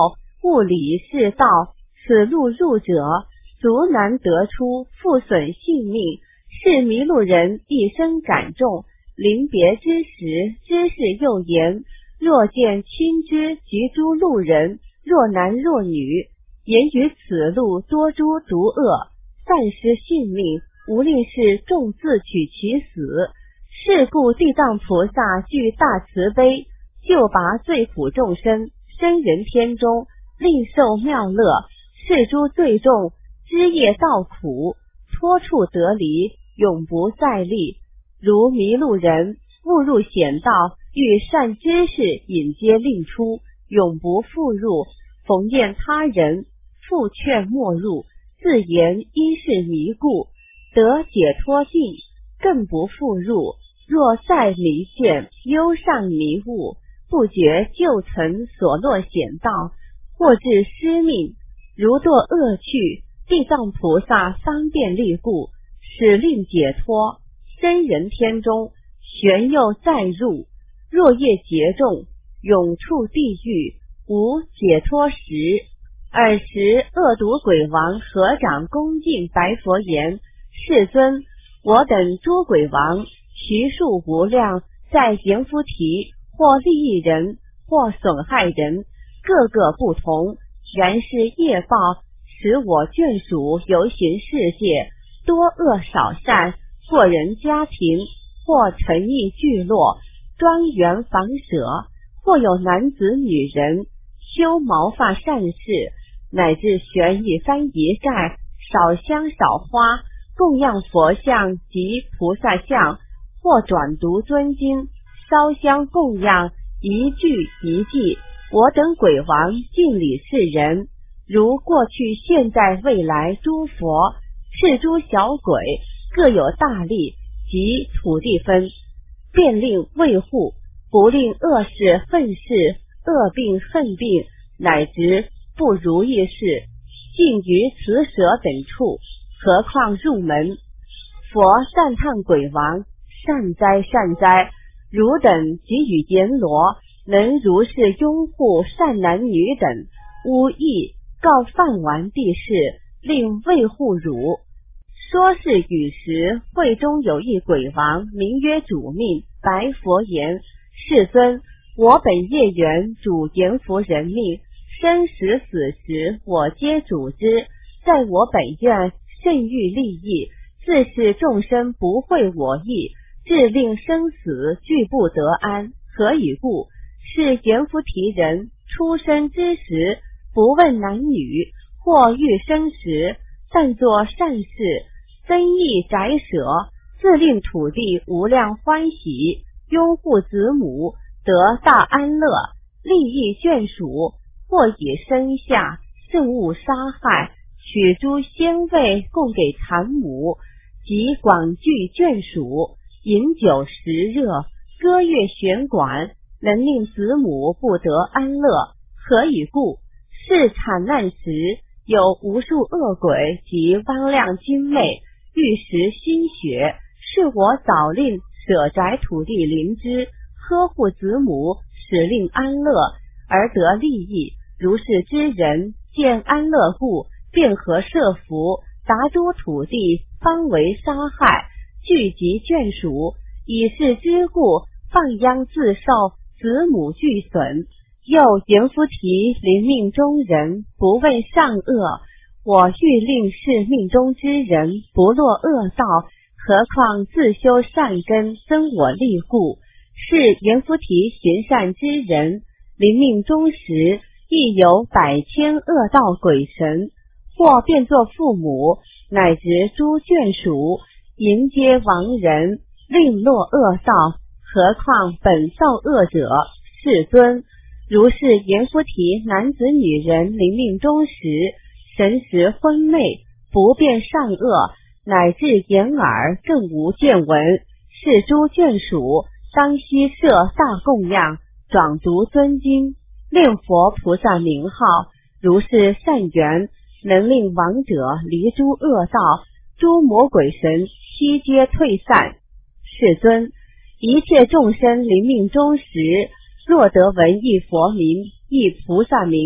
物理是道，此路入者，足难得出，复损性命，是迷路人一生感重。临别之时，知是又言：若见亲之及诸路人，若男若女，言于此路多诸毒恶，丧失性命，无令是众自取其死。是故地藏菩萨具大慈悲，救拔罪苦众生，生人天中，令受妙乐，是诸罪众，知业道苦，脱处得离，永不再历。如迷路人误入险道，遇善知识引接令出，永不复入。逢见他人，复劝莫入，自言因是迷故，得解脱尽，更不复入。若再迷见，忧上迷雾，不觉就曾所落险道，或致失命。如堕恶趣，地藏菩萨方便力故，使令解脱，生人天中，旋又再入。若业结重，永处地狱，无解脱时。尔时恶毒鬼王合掌恭敬白佛言：世尊，我等诸鬼王其数无量，在阎浮提或利益人，或损害人，各个不同。然是业报，使我眷属游行世界，多恶少善，或人家庭，或诚意聚落，庄园房舍，或有男子女人，修毛发善事，乃至悬一幡一盖，少香少花，供养佛像及菩萨像，或转读尊经，烧香供养，一句一记，我等鬼王敬礼世人，如过去现在未来诸佛，是诸小鬼，各有大力及土地分，便令卫护，不令恶事愤事，恶病恨病，乃至不如意事，尽于此舍等处，何况入门。佛赞叹鬼王：善哉善哉，汝等及与阎罗，能如是拥护善男女等，无益告梵王帝释，令卫护汝。说是语时，会中有一鬼王，名曰主命，白佛言：世尊，我本业缘主阎浮人命，生时死时我皆主之，在我本愿甚欲利益，自是众生不会我意，致令生死俱不得安。何以故？是阎浮提人出生之时，不问男女，或欲生时，但作善事，增益宅舍，自令土地无量欢喜，拥护子母，得大安乐，利益眷属，或以生下，甚勿杀害，取诸鲜味供给产母，及广聚眷属，饮酒食热，歌乐弦管，能令子母不得安乐。何以故？是产难时，有无数恶鬼及汪亮精魅，欲食心血，是我早令舍宅土地灵芝，呵护子母，使令安乐，而得利益。如是之人，见安乐故，便合设伏，达诸土地，方为杀害，聚集眷属，以是之故，放殃自受，子母俱损。又阎浮提临命中人，不问善恶，我欲令是命中之人不落恶道，何况自修善根，增我利故。是阎浮提行善之人，临命终时，亦有百千恶道鬼神，或变作父母，乃至诸眷属，迎接亡人，令落恶道，何况本造恶者。世尊，如是阎浮提男子女人临命终时，神识昏昧，不辨善恶，乃至眼耳更无见闻，是诸眷属当悉设大供养，转读尊经，念佛菩萨名号，如是善缘，能令亡者离诸恶道，诸魔鬼神悉皆退散。世尊，一切众生临命终时，若得闻一佛名，一菩萨名，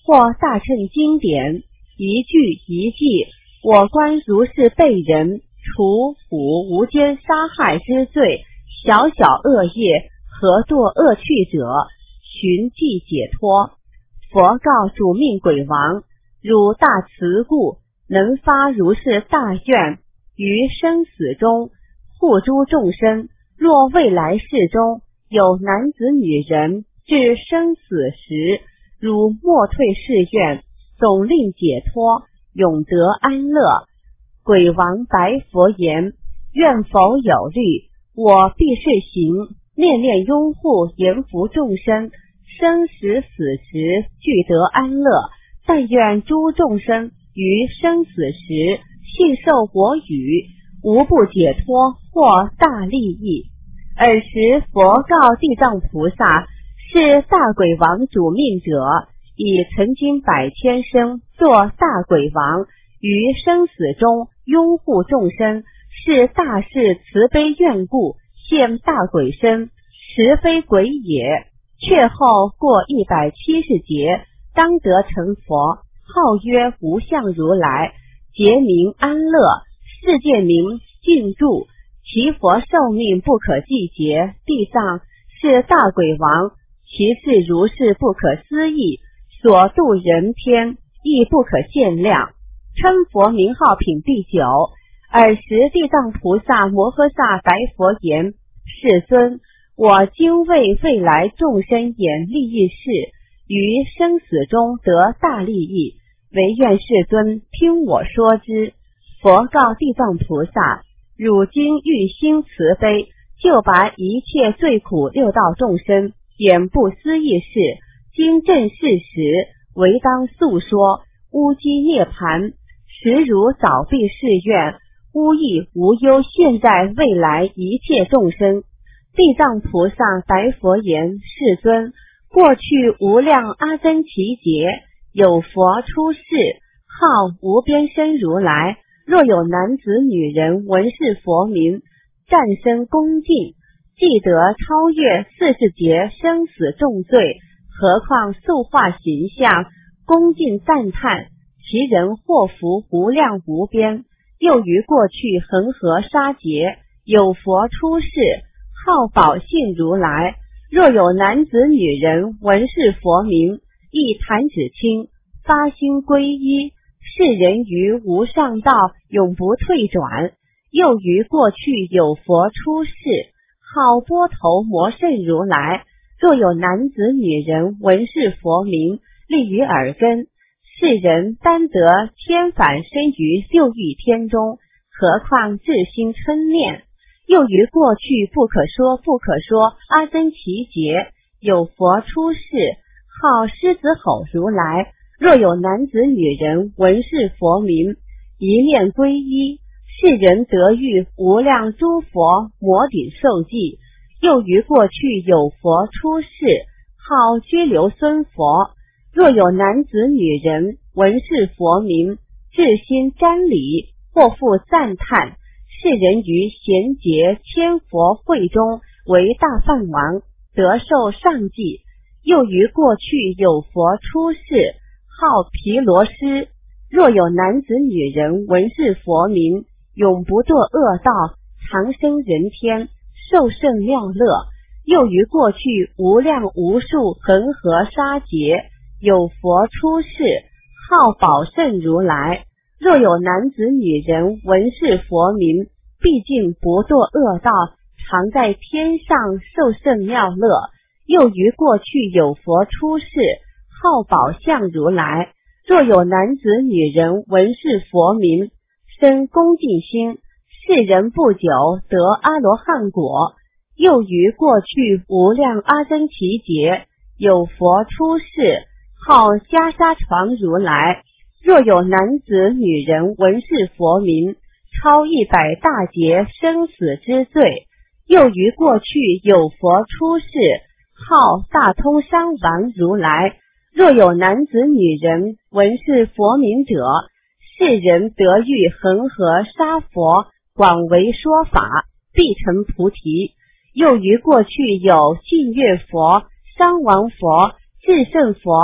或大乘经典，一句一记，我观如是被人除捕无间杀害之罪，小小恶业何堕恶趣者，寻迹解脱。佛告主命鬼王，汝大慈故，能发如是大愿，于生死中护诸众生。若未来世中有男子女人至生死时，汝莫退誓愿，总令解脱，永得安乐。鬼王白佛言，愿否有虑，我必是行，念念拥护严福众生，生死死时俱得安乐。但愿诸众生于生死时信受我语，无不解脱或大利益。尔时佛告地藏菩萨，是大鬼王主命者，已曾经百千生做大鬼王，于生死中拥护众生，是大事慈悲愿故，现大鬼身，实非鬼也。却后过一百七十劫，当得成佛，号曰无相如来，劫名安乐，世界名净住，其佛寿命不可计劫。地藏是大鬼王，其事如是不可思议，所度人天亦不可限量，称佛名号品第九。尔时地藏菩萨摩诃萨白佛言，世尊，我今为未来众生演利益事，于生死中得大利益，唯愿世尊听我说之。佛告地藏菩萨，汝今欲心慈悲，就把一切罪苦六道众生演不思议事，今正事时，唯当诉说，乌鸡涅盘，实如早必誓愿，无益无忧现在未来一切众生。地藏菩萨白佛言，世尊，过去无量阿僧祇劫，有佛出世，号无边身如来，若有男子女人闻是佛名，战身恭敬，既得超越四十劫生死重罪，何况塑化形象，恭敬赞叹，其人祸福无量无边。又于过去恒河沙劫，有佛出世，号宝性如来，若有男子女人闻是佛名，亦弹指轻，发心皈依，是人于无上道永不退转。又于过去有佛出世，号波头摩圣如来，若有男子女人闻是佛名，立于耳根，是人单得千返身于六欲天中，何况至心嗔念。又于过去不可说不可说阿僧祇劫，有佛出世，号狮子吼如来，若有男子女人闻是佛名，一念皈依，是人得遇无量诸佛摩顶受记。又于过去有佛出世，号居留孙佛，若有男子女人闻是佛名，至心瞻礼，或复赞叹，是人于贤劫千佛会中为大梵王，得受上记。又于过去有佛出世，号毗罗师，若有男子女人闻是佛名，永不堕恶道，长生人天，受胜妙乐。又于过去无量无数恒河沙劫，有佛出世，号宝胜如来，若有男子女人闻是佛名，毕竟不堕恶道，常在天上受胜妙乐。又于过去有佛出世，号宝相如来，若有男子女人闻是佛名，生恭敬心，是人不久得阿罗汉果。又于过去无量阿僧祇劫，有佛出世，号袈裟床如来，若有男子女人闻是佛名，超一百大劫生死之罪。又于过去有佛出世，号大通商王如来，若有男子女人闻是佛名者，是人得遇恒河沙佛广为说法，必成菩提。又于过去有净月佛、商王佛、至圣佛、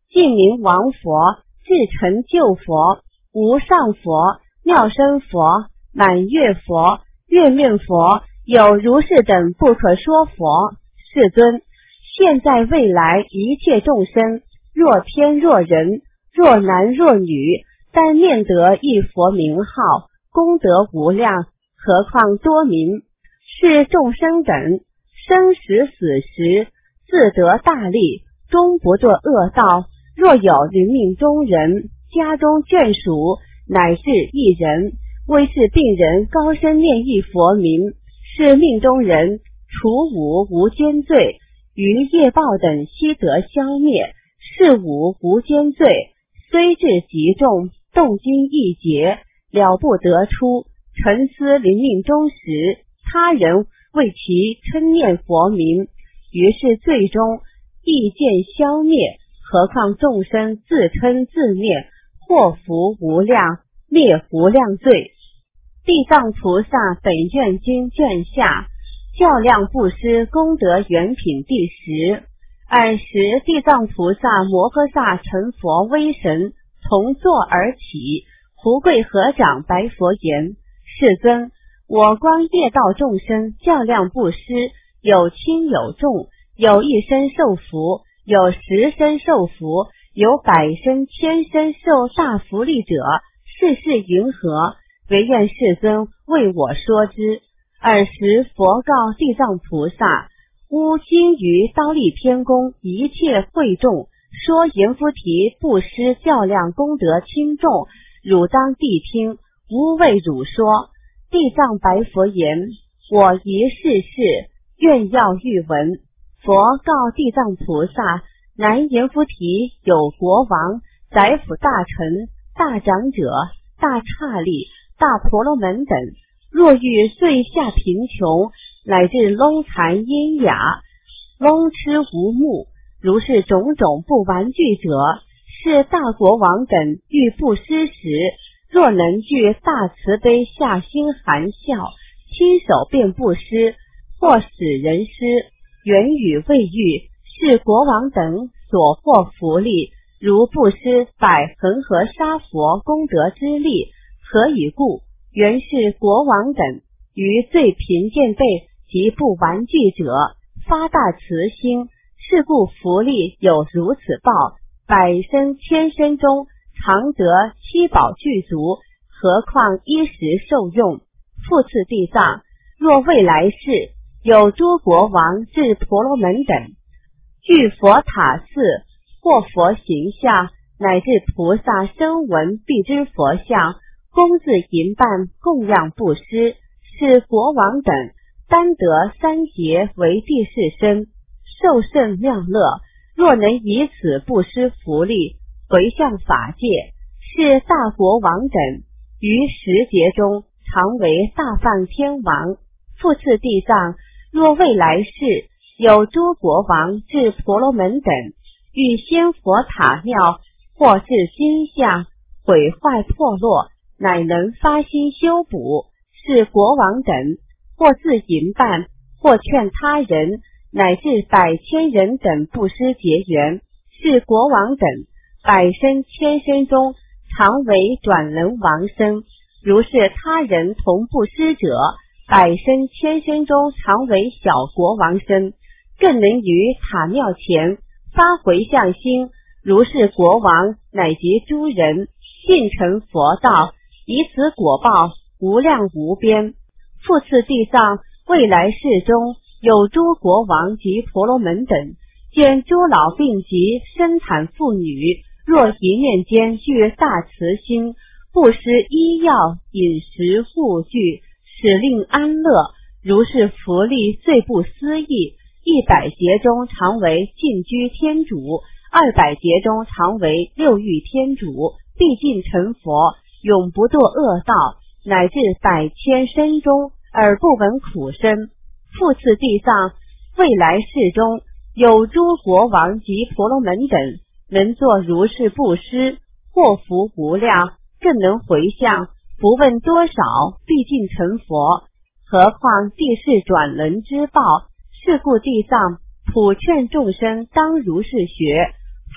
净明王佛、至诚救佛、无上佛、妙身佛、满月佛、月命佛，有如是等不可说佛。世尊，现在未来一切众生，若天若人，若男若女，但念得一佛名号，功德无量，何况多民。是众生等生时死时，自得大利，终不作恶道。若有临命中人，家中眷属乃至一人，为是病人高声念一佛名，是命中人除五无间罪，于业报等悉得消灭。是五无间罪，虽至极重，动经一劫，了不得出。沉思临命终时，他人为其称念佛名，于是最终意见消灭。何况众生自称自念，祸福无量，灭无量罪。地藏菩萨本愿经卷下，较量布施功德原品第十。尔时地藏菩萨摩诃萨成佛威神，从座而起，胡跪合掌白佛言：世尊，我光业道众生较量布施，有轻有重，有一身受福，有十身受福，有百身千身受大福利者，世事云何？唯愿世尊为我说之。尔时佛告地藏菩萨：吾今于刀立天宫一切会众，说阎浮提布施较量功德轻重，汝当谛听，吾为汝说。地藏白佛言：我一世世愿要欲闻。佛告地藏菩萨：南阎浮提有国王、宰辅大臣、大长者、大刹利、大婆罗门等，若遇最下贫穷，乃至聋残阴哑、聋痴无目，如是种种不玩具者，是大国王等欲布施时，若能具大慈悲下心含笑，亲手便布施，或使人施，原与未遇，是国王等所获福利，如布施百恒河沙佛功德之力。何以故？原是国王等于最贫贱辈及不玩具者发大慈心，是故福利有如此报，百身千身中常得七宝具足，何况衣食受用。复次地藏，若未来世有诸国王至婆罗门等，具佛塔寺或佛形象，乃至菩萨声闻必知佛像，供自银办供养布施，是国王等单得三劫为地势身，受甚妙乐。若能以此布施福利，回向法界，是大国王等于十劫中常为大梵天王。复次地藏，若未来世有诸国王至婆罗门等，欲仙佛塔庙或至金像毁坏破落，乃能发心修补，是国王等或自营办，或劝他人，乃至百千人等布施结缘，是国王等百身千身中常为转轮王身。如是他人同布施者，百身千身中常为小国王身，更能于塔庙前发回向心，如是国王乃及诸人尽成佛道，以此果报无量无边。复次地藏，未来世中有诸国王及婆罗门等，见诸老病疾生产妇女，若一念间具大慈心，布施医药饮食物具，使令安乐，如是福利最不思议。一百劫中常为净居天主，二百劫中常为六欲天主，必尽成佛，永不堕恶道，乃至百千身中而不闻苦声。复次地藏，未来世中有诸国王及婆罗门等，能作如是布施，祸福无量，更能回向，不问多少，必尽成佛。何况地势转轮之报。是故地藏普劝众生当如是学。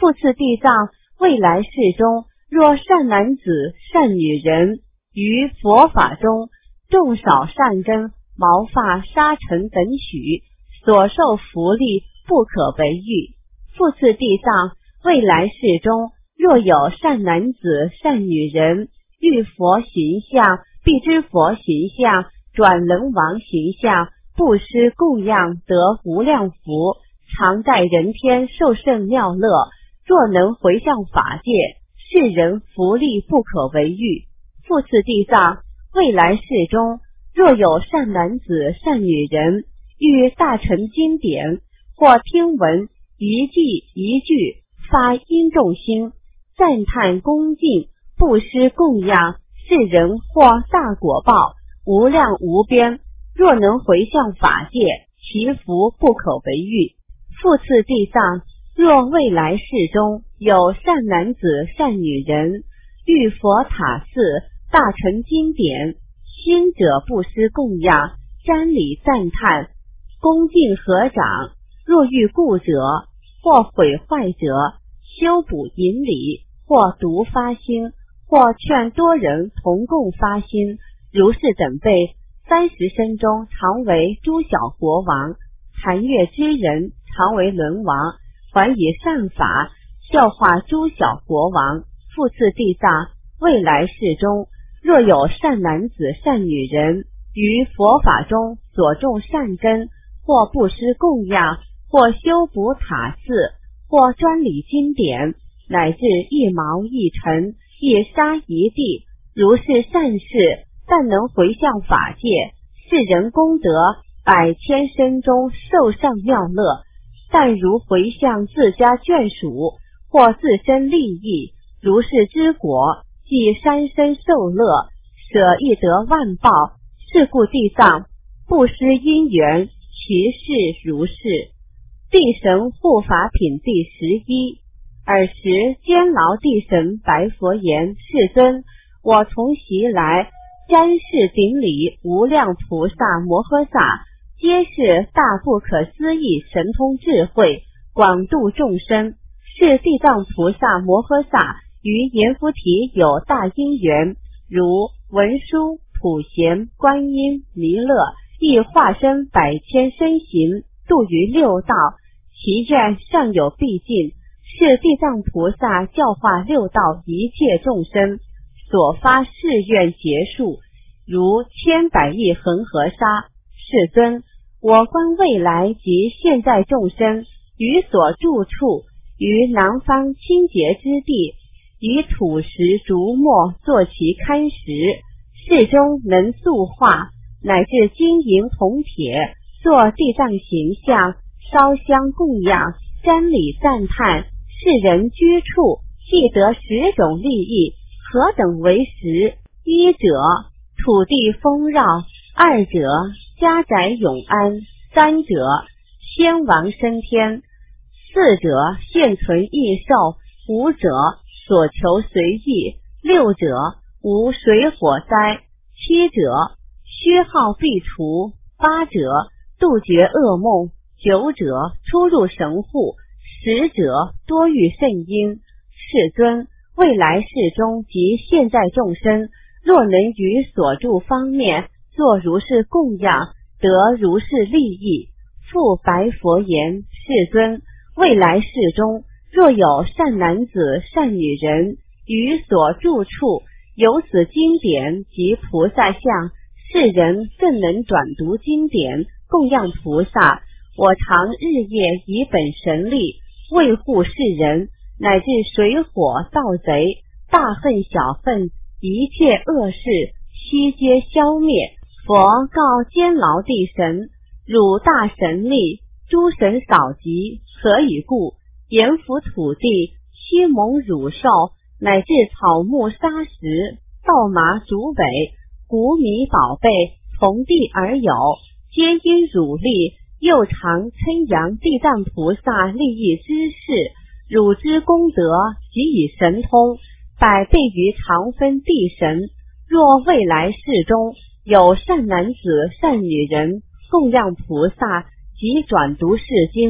复次地藏，未来世中，若善男子、善女人于佛法中种少善根、毛发、沙尘等许，所受福利不可为喻。复次地藏，未来世中，若有善男子、善女人遇佛形象、必知佛形象、转轮王形象，布施供养得无量福，常在人天受胜妙乐。若能回向法界，世人福利不可为喻。复次地藏，未来世中，若有善男子、善女人遇大乘经典，或听闻一记一句，发殷重心，赞叹恭敬，布施供养，世人或大果报无量无边。若能回向法界，其福不可为喻。复次地藏，若未来世中有善男子、善女人遇佛塔寺、大乘经典，心者布施供养，瞻礼赞叹，恭敬合掌。若遇故者或毁坏者，修补引礼，或独发心，或劝多人同共发心，如是等辈，三十生中常为诸小国王，禅悦之人常为轮王，还以善法教化诸小国王。复次地藏，未来世中，若有善男子、善女人于佛法中所种善根，或布施供养，或修补塔寺，或专理经典，乃至一毛一尘、一沙一地，如是善事，但能回向法界，世人功德百千生中受上妙乐。但如回向自家眷属或自身利益，如是之果，即三生受乐，舍亦得万报。是故地藏，不失因缘，其事如是。地神护法品第十一。尔时监牢地神白佛言：世尊，我从昔来瞻视顶礼无量菩萨摩诃萨，皆是大不可思议神通智慧，广度众生。是地藏菩萨摩诃萨于阎浮提有大因缘，如文殊、普贤、观音、弥勒，亦化身百千身形，度于六道，其愿尚有毕竟。是地藏菩萨教化六道一切众生，所发誓愿结束，如千百亿恒河沙。世尊，我观未来及现在众生于所住处，于南方清洁之地，以土石竹墨作其龛石，世中能塑化，乃至金银铜铁，作地藏形象，烧香供养，瞻礼赞叹，世人居处既得十种利益，何等为十？一者土地丰饶，二者家宅永安，三者先王升天，四者现存异寿，五者所求随意，六者无水火灾，七者虚耗必除，八者杜绝噩梦，九者出入神户，十者多遇圣因。世尊，未来世中及现在众生，若能于所住方面做如是供养，得如是利益。复白佛言：世尊，未来世中，若有善男子、善女人于所住处有此经典及菩萨像，世人更能转读经典，供养菩萨。我常日夜以本神力卫护世人，乃至水火盗贼、大恨小恨，一切恶事悉皆消灭。佛告监牢地神：汝大神力，诸神扫极，何以故？阎浮土地悉蒙汝受，乃至草木沙石、稻麻竹苇、谷米宝贝，从地而有，皆因汝力。又常称扬地藏菩萨利益之事，汝之功德即以神通，百倍于常分地神。若未来世中有善男子、善女人供养菩萨及转读世经，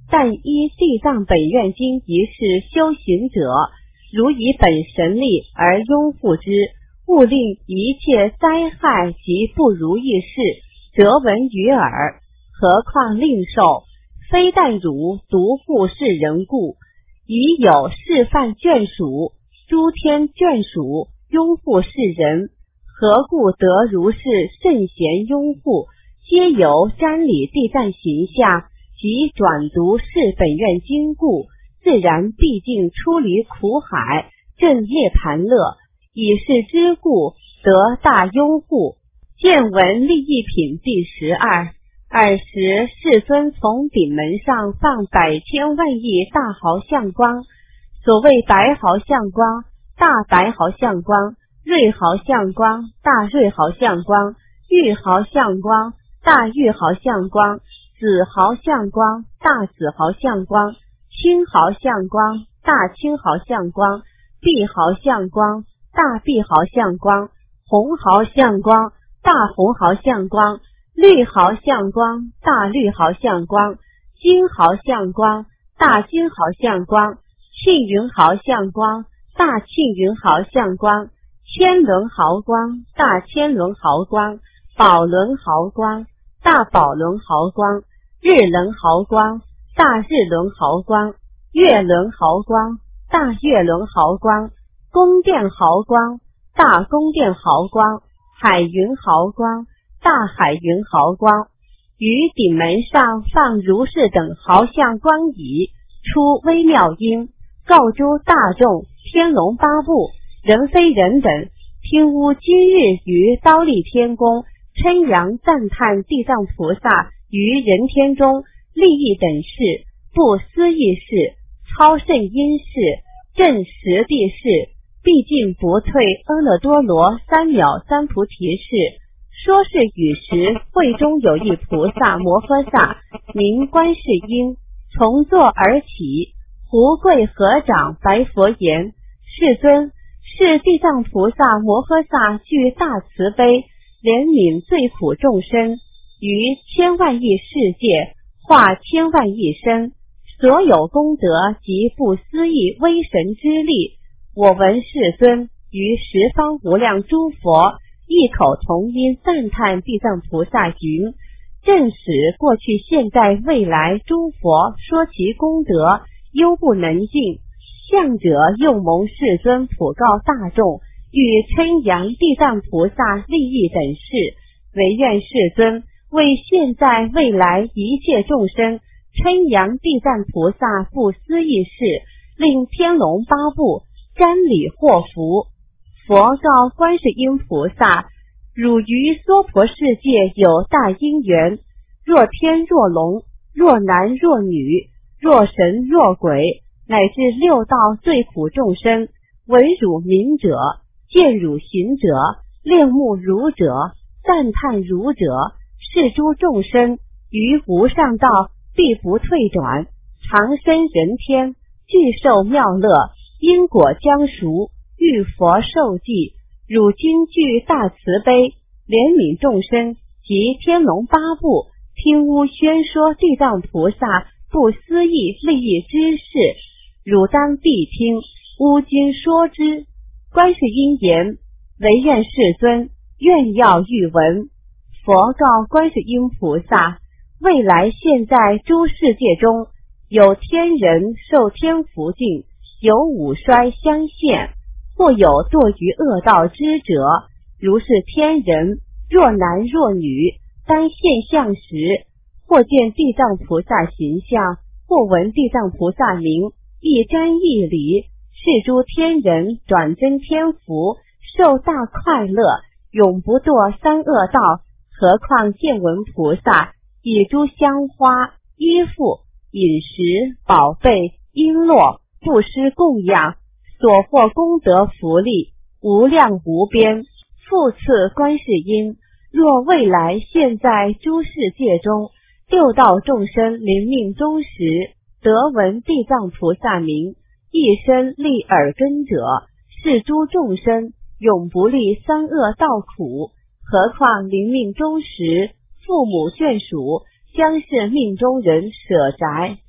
但依地藏本愿经一事修行者，如以本神力而拥护之，勿令一切灾害及不如意事则闻于耳，何况令受？非但汝独护世人故，已有示范眷属，诸天眷属拥护世人，何故得如是圣贤拥护？皆由瞻礼地藏形象及转读是本愿经故，自然毕竟出离苦海，正涅盘乐，以是之故得大拥护。见闻利益品第十二。尔时世尊从顶门上放百千万亿大毫相光，所谓白毫相光、大白毫相光、瑞毫相光、大瑞毫相光、玉毫相光、大玉毫相光、紫毫相光、大紫毫相光、青毫相光、大青毫相光、碧毫相光、大碧毫相光、红毫相光、大红毫相光、绿毫相光、大绿毫相光、金毫相光、大金毫相光、庆云毫相光、大庆云毫相光、千轮毫光、大千轮毫光、宝轮毫光、大宝轮毫光、日轮毫光、大日轮毫光、月轮毫光、大月轮毫光、宫殿毫光、大宫殿毫光、海云毫光、大海云毫光。于顶门上放如是等毫相光仪，出微妙音，告诸大众天龙八部人非人等，听吾今日于忉利天宫称扬赞叹地藏菩萨于人天中利益等事，不思议事，超胜因事，正实地事，毕竟不退阿耨多罗三藐三菩提事。说是语时，会中有一菩萨摩诃萨，名观世音，从座而起，胡跪合掌，白佛言：世尊，是地藏菩萨摩诃萨具大慈悲，怜悯最苦众生，于千万亿世界化千万亿身，所有功德及不思议威神之力，我闻世尊于十方无量诸佛异口同音赞叹地藏菩萨云：正使过去现在未来诸佛说其功德犹不能尽，向者又蒙世尊普告大众，欲称扬地藏菩萨利益等事，唯愿世尊为现在未来一切众生称扬地藏菩萨不思议事，令天龙八部瞻礼获福。佛告观世音菩萨：汝于娑婆世界有大因缘，若天若龙，若男若女，若神若鬼，乃至六道最苦众生，闻汝名者，见汝行者，恋慕汝者，赞叹汝者，是诸众生于无上道必不退转，长生人天，具受妙乐，因果将熟，遇佛受记。汝今具大慈悲，怜悯众生及天龙八部，听吾宣说地藏菩萨不思议利益之事，汝当谛听，吾今说之。观世音言：唯愿世尊愿要欲闻。佛告观世音菩萨：未来现在诸世界中，有天人受天福境，有五衰相现，或有堕于恶道之者，如是天人，若男若女，当现相时，或见地藏菩萨形象，或闻地藏菩萨名，一瞻一礼，是诸天人转增天福，受大快乐，永不堕三恶道。何况见闻菩萨以诸香花、衣服、饮食、宝贝、璎珞布施供养，所获功德福利无量无边。复次观世音：若未来现在诸世界中，六道众生临命终时，得闻地藏菩萨名，一生立耳根者，是诸众生永不历三恶道苦。何况临命终时，父母眷属将是命中人舍宅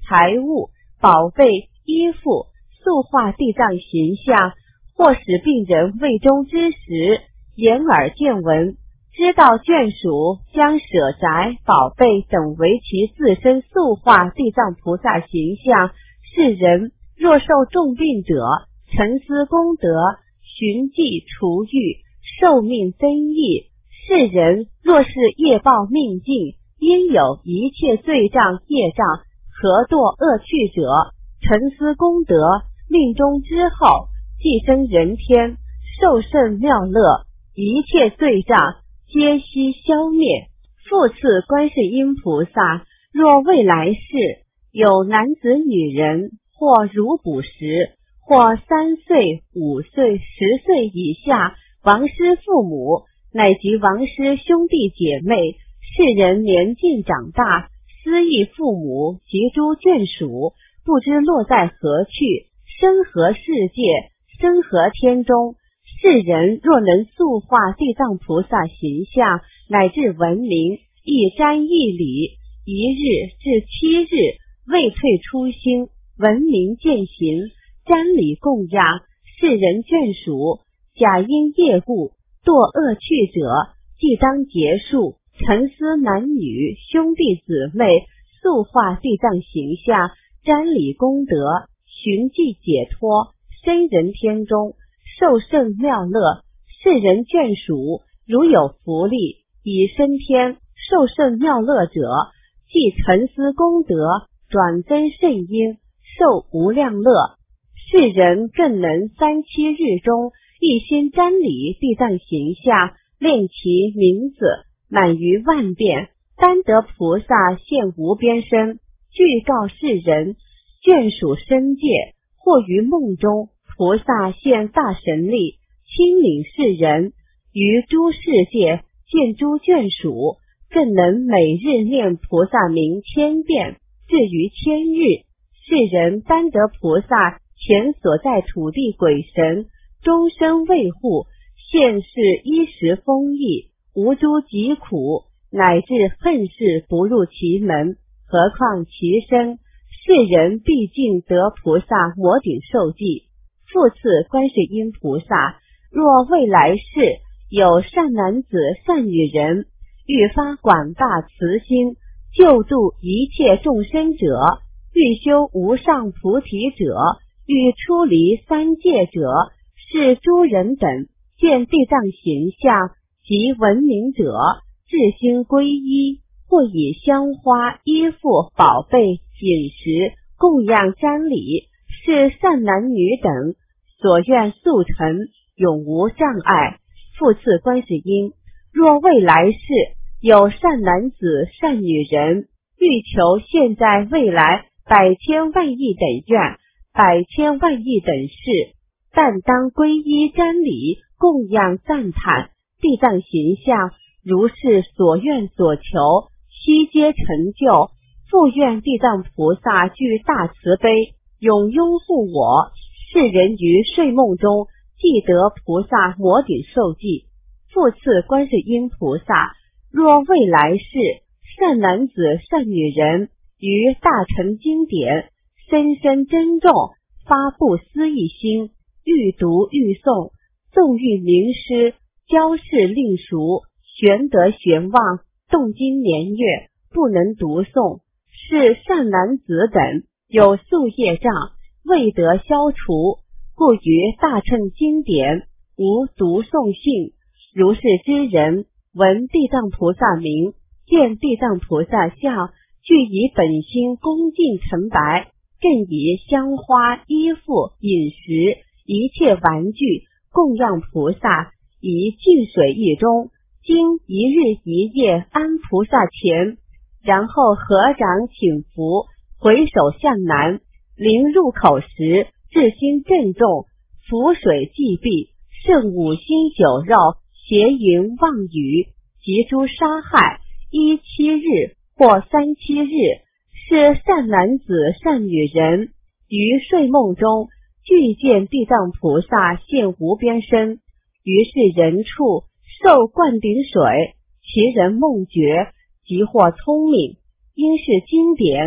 财物、宝贝、衣服，塑化地藏形象，或使病人胃中之时，眼耳见闻，知道眷属将舍宅、宝贝等为其自身塑化地藏菩萨形象。世人若受重病者，沉思功德，寻迹除愈，寿命增益。世人若是业报命尽，因有一切罪障业障何堕恶趣者，沉思功德，命中之后即生人天，受甚妙乐，一切罪障皆悉消灭。复次观世音菩萨，若未来世有男子女人，或如补时，或三岁、五岁、十岁以下亡师父母，乃及亡师兄弟姐妹，世人年近长大，思忆父母及诸眷属，不知落在何去，生何世界，生何天中。世人若能塑化地藏菩萨形象，乃至闻名，一瞻一礼，一日至七日，未退初心，闻名践行，瞻礼供养，世人眷属，假因业故堕恶趣者，即当结束。沉思男女兄弟姊妹，塑化地藏形象，瞻礼功德，寻迹解脱，生人天中，受胜妙乐。世人眷属如有福利，以升天受胜妙乐者，即沉思功德，转增圣因，受无量乐。世人更能三七日中一心瞻礼地藏形象，念其名字满于万遍，单得菩萨现无边身，具告世人，眷属身界，或于梦中菩萨现大神力，亲领世人，于诸世界见诸眷属，更能每日念菩萨名千遍，至于千日，世人单得菩萨前所在土地鬼神终身卫护，现世衣食丰溢，无诸疾苦，乃至恨事不入其门，何况其身。世人毕竟得菩萨摩顶受记。复次观世音菩萨，若未来世有善男子善女人，欲发广大慈心，救度一切众生者，欲修无上菩提者，欲出离三界者，是诸人等见地藏形象及闻名者，至心皈依，或以香花、衣服、宝贝、饮食供养瞻礼，是善男女等所愿速成，永无障碍。复次观世音，若未来世有善男子善女人，欲求现在未来百千万亿等愿，百千万亿等事，但当皈依瞻礼，供养赞叹地藏形象，如是所愿所求，悉皆成就。复愿地藏菩萨具大慈悲，永拥护我，世人于睡梦中即得菩萨摩顶受记。复次观世音菩萨，若未来世善男子善女人，于大乘经典深深珍重，发布思义心，欲读欲诵，纵欲名师，教示令熟，玄德玄望，动经年月，不能读诵，是善男子等有宿业障，未得消除，故于大乘经典无读诵性。如是之人，闻地藏菩萨名，见地藏菩萨像，具以本心恭敬诚白，更以香花、衣服、饮食一切玩具供养菩萨，以净水一盅，经一日一夜安菩萨前，然后合掌请福，回首向南，临入口时，至心郑重，浮水祭毕，剩五辛酒肉，邪淫妄语及诸杀害，一七日或三七日，是善男子善女人于睡梦中具见地藏菩萨现无边身，于是人处受灌顶水，其人梦觉，即或聪明，因是经典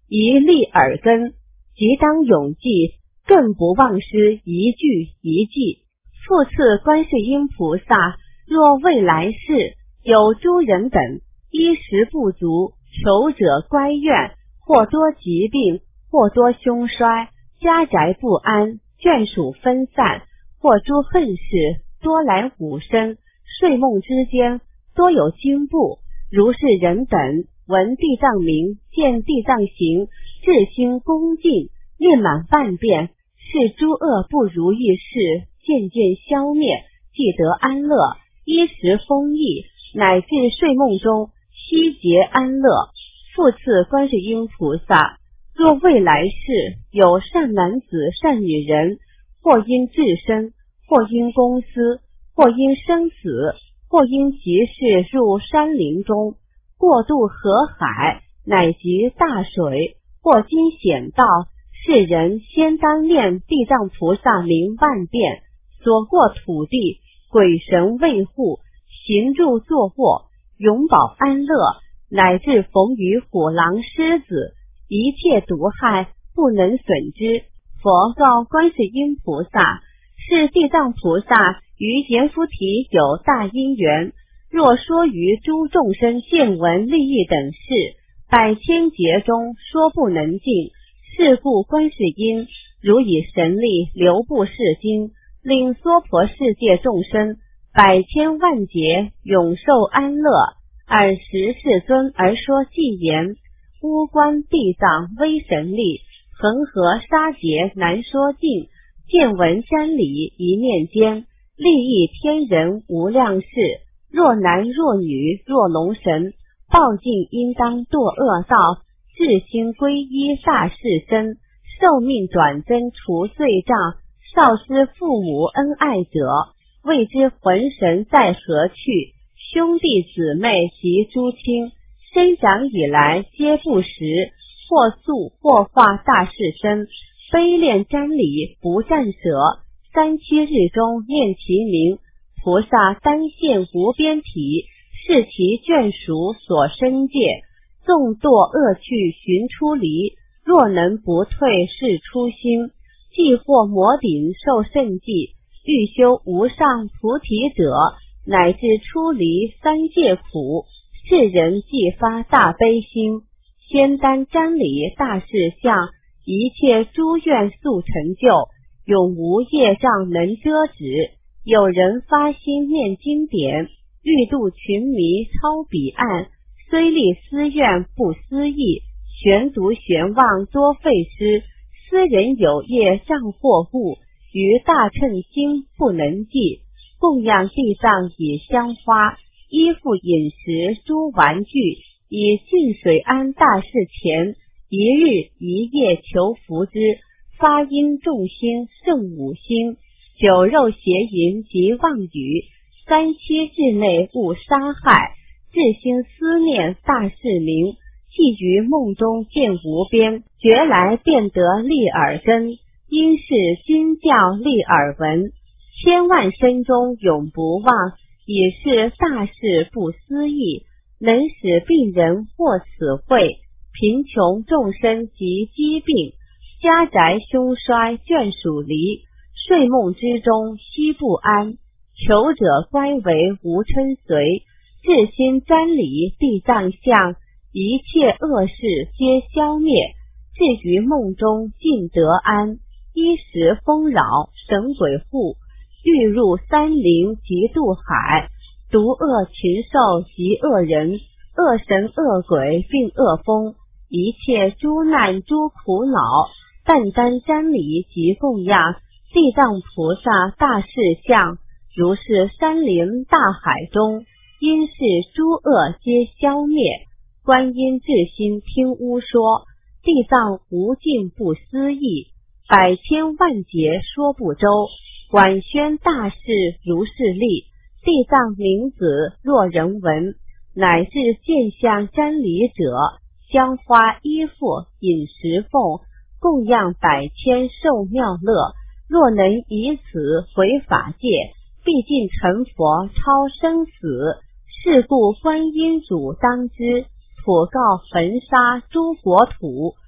宜立耳根，即当永记，更不忘失一句一记。复次观世音菩萨，若未来世有诸人等衣食不足，求者乖怨，或多疾病，或多凶衰，家宅不安，眷属分散，或诸恨事，多来五生，睡梦之间多有惊怖。如是人等闻地藏名，见地藏形，至心恭敬，念满万遍，是诸恶不如意事渐渐消灭，既得安乐，衣食丰溢，乃至睡梦中悉皆安乐。复次观世音菩萨，若未来世有善男子善女人，或因自身，或因公司，或因生死，或因急事入山林中，过渡河海，乃及大水，或经险道，世人先当念地藏菩萨名万遍，所过土地鬼神卫护，行住坐卧永保安乐，乃至逢于虎狼狮子，一切毒害不能损之。佛告观世音菩萨，是地藏菩萨于阎浮提有大因缘，若说于诸众生见闻利益等事，百千劫中说不能尽。是故观世音如以神力流布世经，令娑婆世界众生百千万劫永受安乐。尔时世尊而说偈言：乌观地藏威神力，恒河沙劫难说尽，见闻瞻礼一念间，利益天人无量事。若男若女若龙神，报尽应当堕恶道，至心皈依大士身，寿命转增除罪障，少失父母恩爱者，未知魂神在何去。兄弟姊妹及诸亲，生长以来皆不识，或素或化大士身，悲恋瞻礼不暂舍，三七日中念其名，菩萨当现无边体，是其眷属所生界，纵堕恶趣寻出离，若能不退是初心，既获摩顶受圣记，欲修无上菩提者，乃至出离三界苦。世人既发大悲心，先当瞻礼大事相，一切诸愿速成就，永无业障能遮止。有人发心念经典，欲度群迷超彼岸，虽立私愿不思议，悬足悬望多费失。斯人有业障祸物，于大乘经不能记。供养地藏以香花，衣服饮食诸玩具，以净水安大士前，一日一夜求福之，发音众心胜五心，酒肉邪淫及妄语，三七日内勿杀害，至心思念大士名，既于梦中见无边，觉来便得利耳根，因是经教利耳闻，千万生中永不忘，以是大事不思议，能使病人获此惠，贫穷众生及疾病，家宅凶衰眷属离，睡梦之中悉不安，求者乖为无嗔随，至心瞻礼地藏相，一切恶事皆消灭，至于梦中尽得安，衣食丰饶，神鬼护，欲入山林及渡海，毒恶禽兽及恶人，恶神恶鬼并恶风，一切诸难诸苦恼，但当瞻礼及供养地藏菩萨大士相，如是山林大海中，因是诸恶皆消灭。观音至心听乌说，地藏无尽不思议，百千万劫说不周，广宣大事如是力。地藏名子若人闻，乃至见相瞻礼者，香花衣服饮食奉，供养百千受妙乐。若能以此回法界，毕竟成佛超生死。是故观音主当知，普告焚杀诸国土，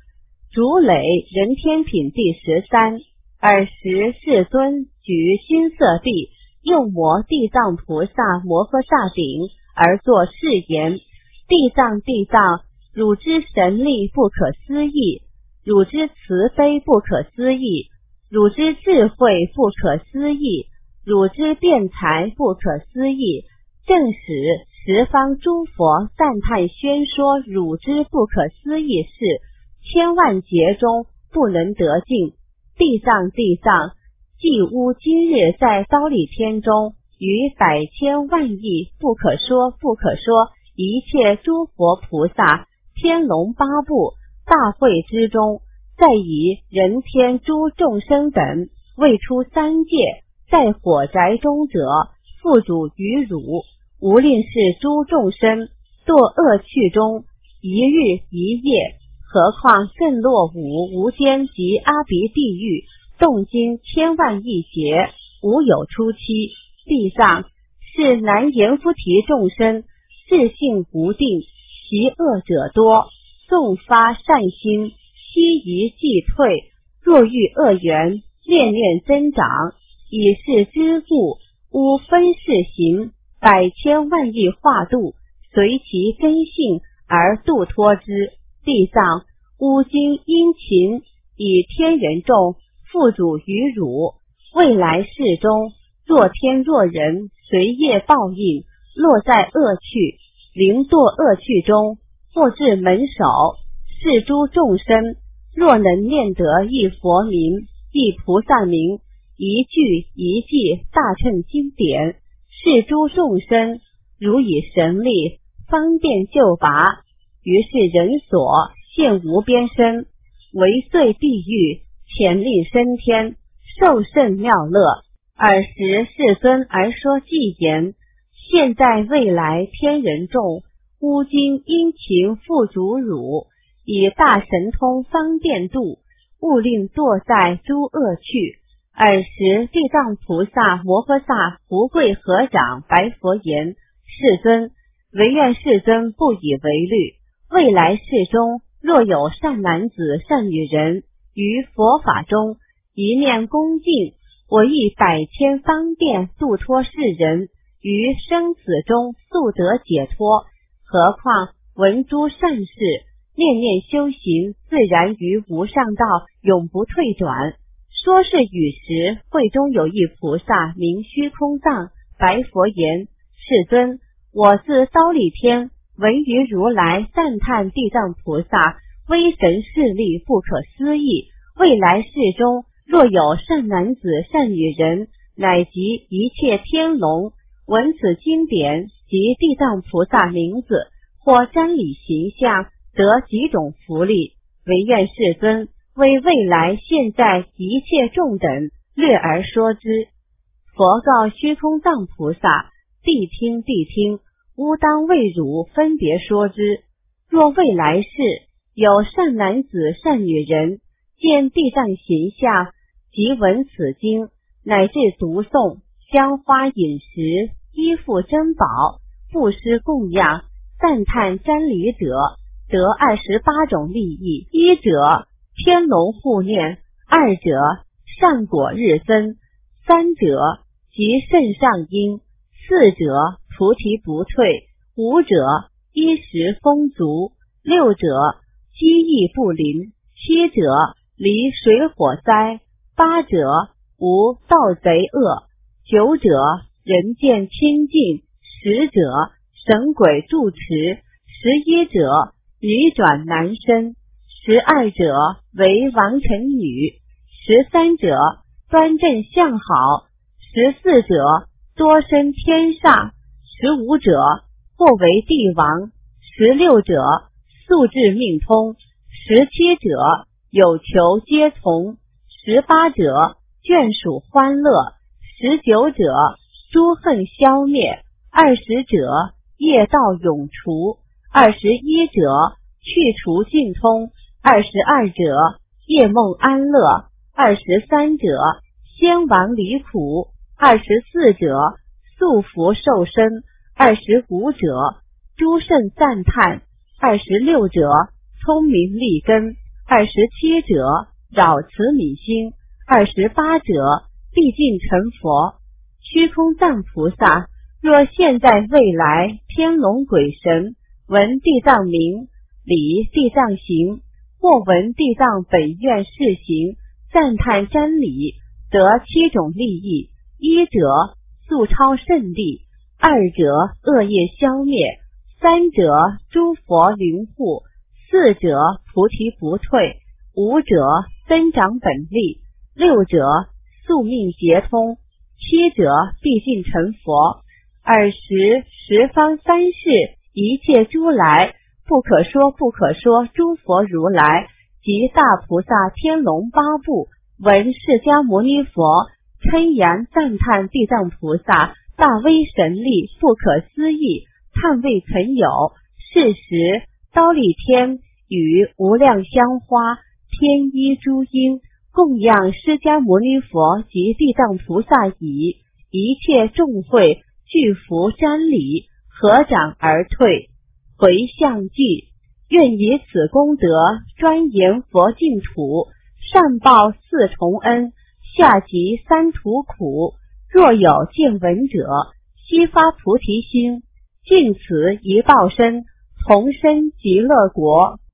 主累人天品第十三。尔时世尊举金色臂，用摩地藏菩萨摩诃萨顶而作是言：地藏地藏，汝之神力不可思议，汝之慈悲不可思议，汝之智慧不可思议，汝之辩才不可思议，正使十方诸佛赞叹宣说汝之不可思议事，千万劫中不能得尽。地藏地藏，即吾今日在忉利天中，于百千万亿不可说不可说一切诸佛菩萨天龙八部大会之中，再以人天诸众生等未出三界，在火宅中者，付嘱于汝，无令是诸众生堕恶趣中一日一夜，何况更落五无间及阿鼻地狱，动经千万亿劫，无有出期。地藏，是难言夫提众生，自性不定，其恶者多，纵发善心，悉宜即退，若遇恶缘，念念增长，以是之故，吾分世行，百千万亿化度，随其根性而度脱之。地藏，吾今殷勤以天人众付嘱于汝，未来世中，若天若人随业报应，落在恶趣，临堕恶趣中，或至门首，是诸众生若能念得一佛名一菩萨名，一句一句大乘经典，是诸众生如以神力方便救拔，于是人所现无边身，为遂地狱，潜力升天，受甚妙乐。尔时世尊而说偈言：现在未来天人众，吾今殷勤付嘱汝，以大神通方便度，勿令堕在诸恶趣。尔时地藏菩萨摩诃萨福贵合掌白佛言：世尊，唯愿世尊不以为虑，未来世中，若有善男子善女人于佛法中一念恭敬，我亦百千方便度脱世人，于生死中速得解脱。何况闻诸善事，念念修行，自然于无上道永不退转。说是语时，会中有一菩萨名虚空藏，白佛言：世尊，我自忉利天闻于如来赞叹地藏菩萨威神势力不可思议，未来世中若有善男子善女人，乃及一切天龙，闻此经典及地藏菩萨名字，或瞻礼形象，得几种福利。唯愿世尊为未来现在一切众等略而说之。佛告虚空藏菩萨：谛听谛听，吾当为汝分别说之。若未来世有善男子善女人，见地藏形象，即闻此经，乃至读诵、香花饮食、衣服珍宝、布施供养、赞叹瞻礼者，得二十八种利益。一者天龙护念，二者善果日增，三者即圣上因，四者菩提不退，五者衣食丰足，六者饥疫不临，七者离水火灾，八者无盗贼恶，九者人见清净，十者神鬼住持，十一者女转男身，十二者为王臣女，十三者端正相好，十四者多生天上，十五者或为帝王，十六者素质命通，十七者有求皆从，十八者眷属欢乐，十九者诸恨消灭，二十者业道永除，二十一者去除尽通，二十二者夜梦安乐，二十三者先王离苦，二十四者速福受身，二十五者诸圣赞叹，二十六者聪明利根， 二十七者扰慈悯心，二十八者毕竟成佛。虚空藏菩萨若现在未来天龙鬼神闻地藏名，理地藏行，或闻地藏本愿示行，赞叹真理，得七种利益：一者速超胜利，二者恶业消灭，三者诸佛云护，四者菩提不退，五者增长本力，六者宿命结通，七者毕竟成佛。尔时十方三世一切诸来，不可说不可说诸佛如来及大菩萨天龙八部，闻释迦牟尼佛称扬赞叹地藏菩萨大威神力不可思议，叹未曾有。是时忉利天与无量香花天衣诸音供养释迦牟尼佛及地藏菩萨已，一切众会具服瞻礼，合掌而退，回向偈：愿以此功德专研佛净土，上报四重恩，下济三途苦。若有见闻者，悉发菩提心，尽此一报身，同生极乐国。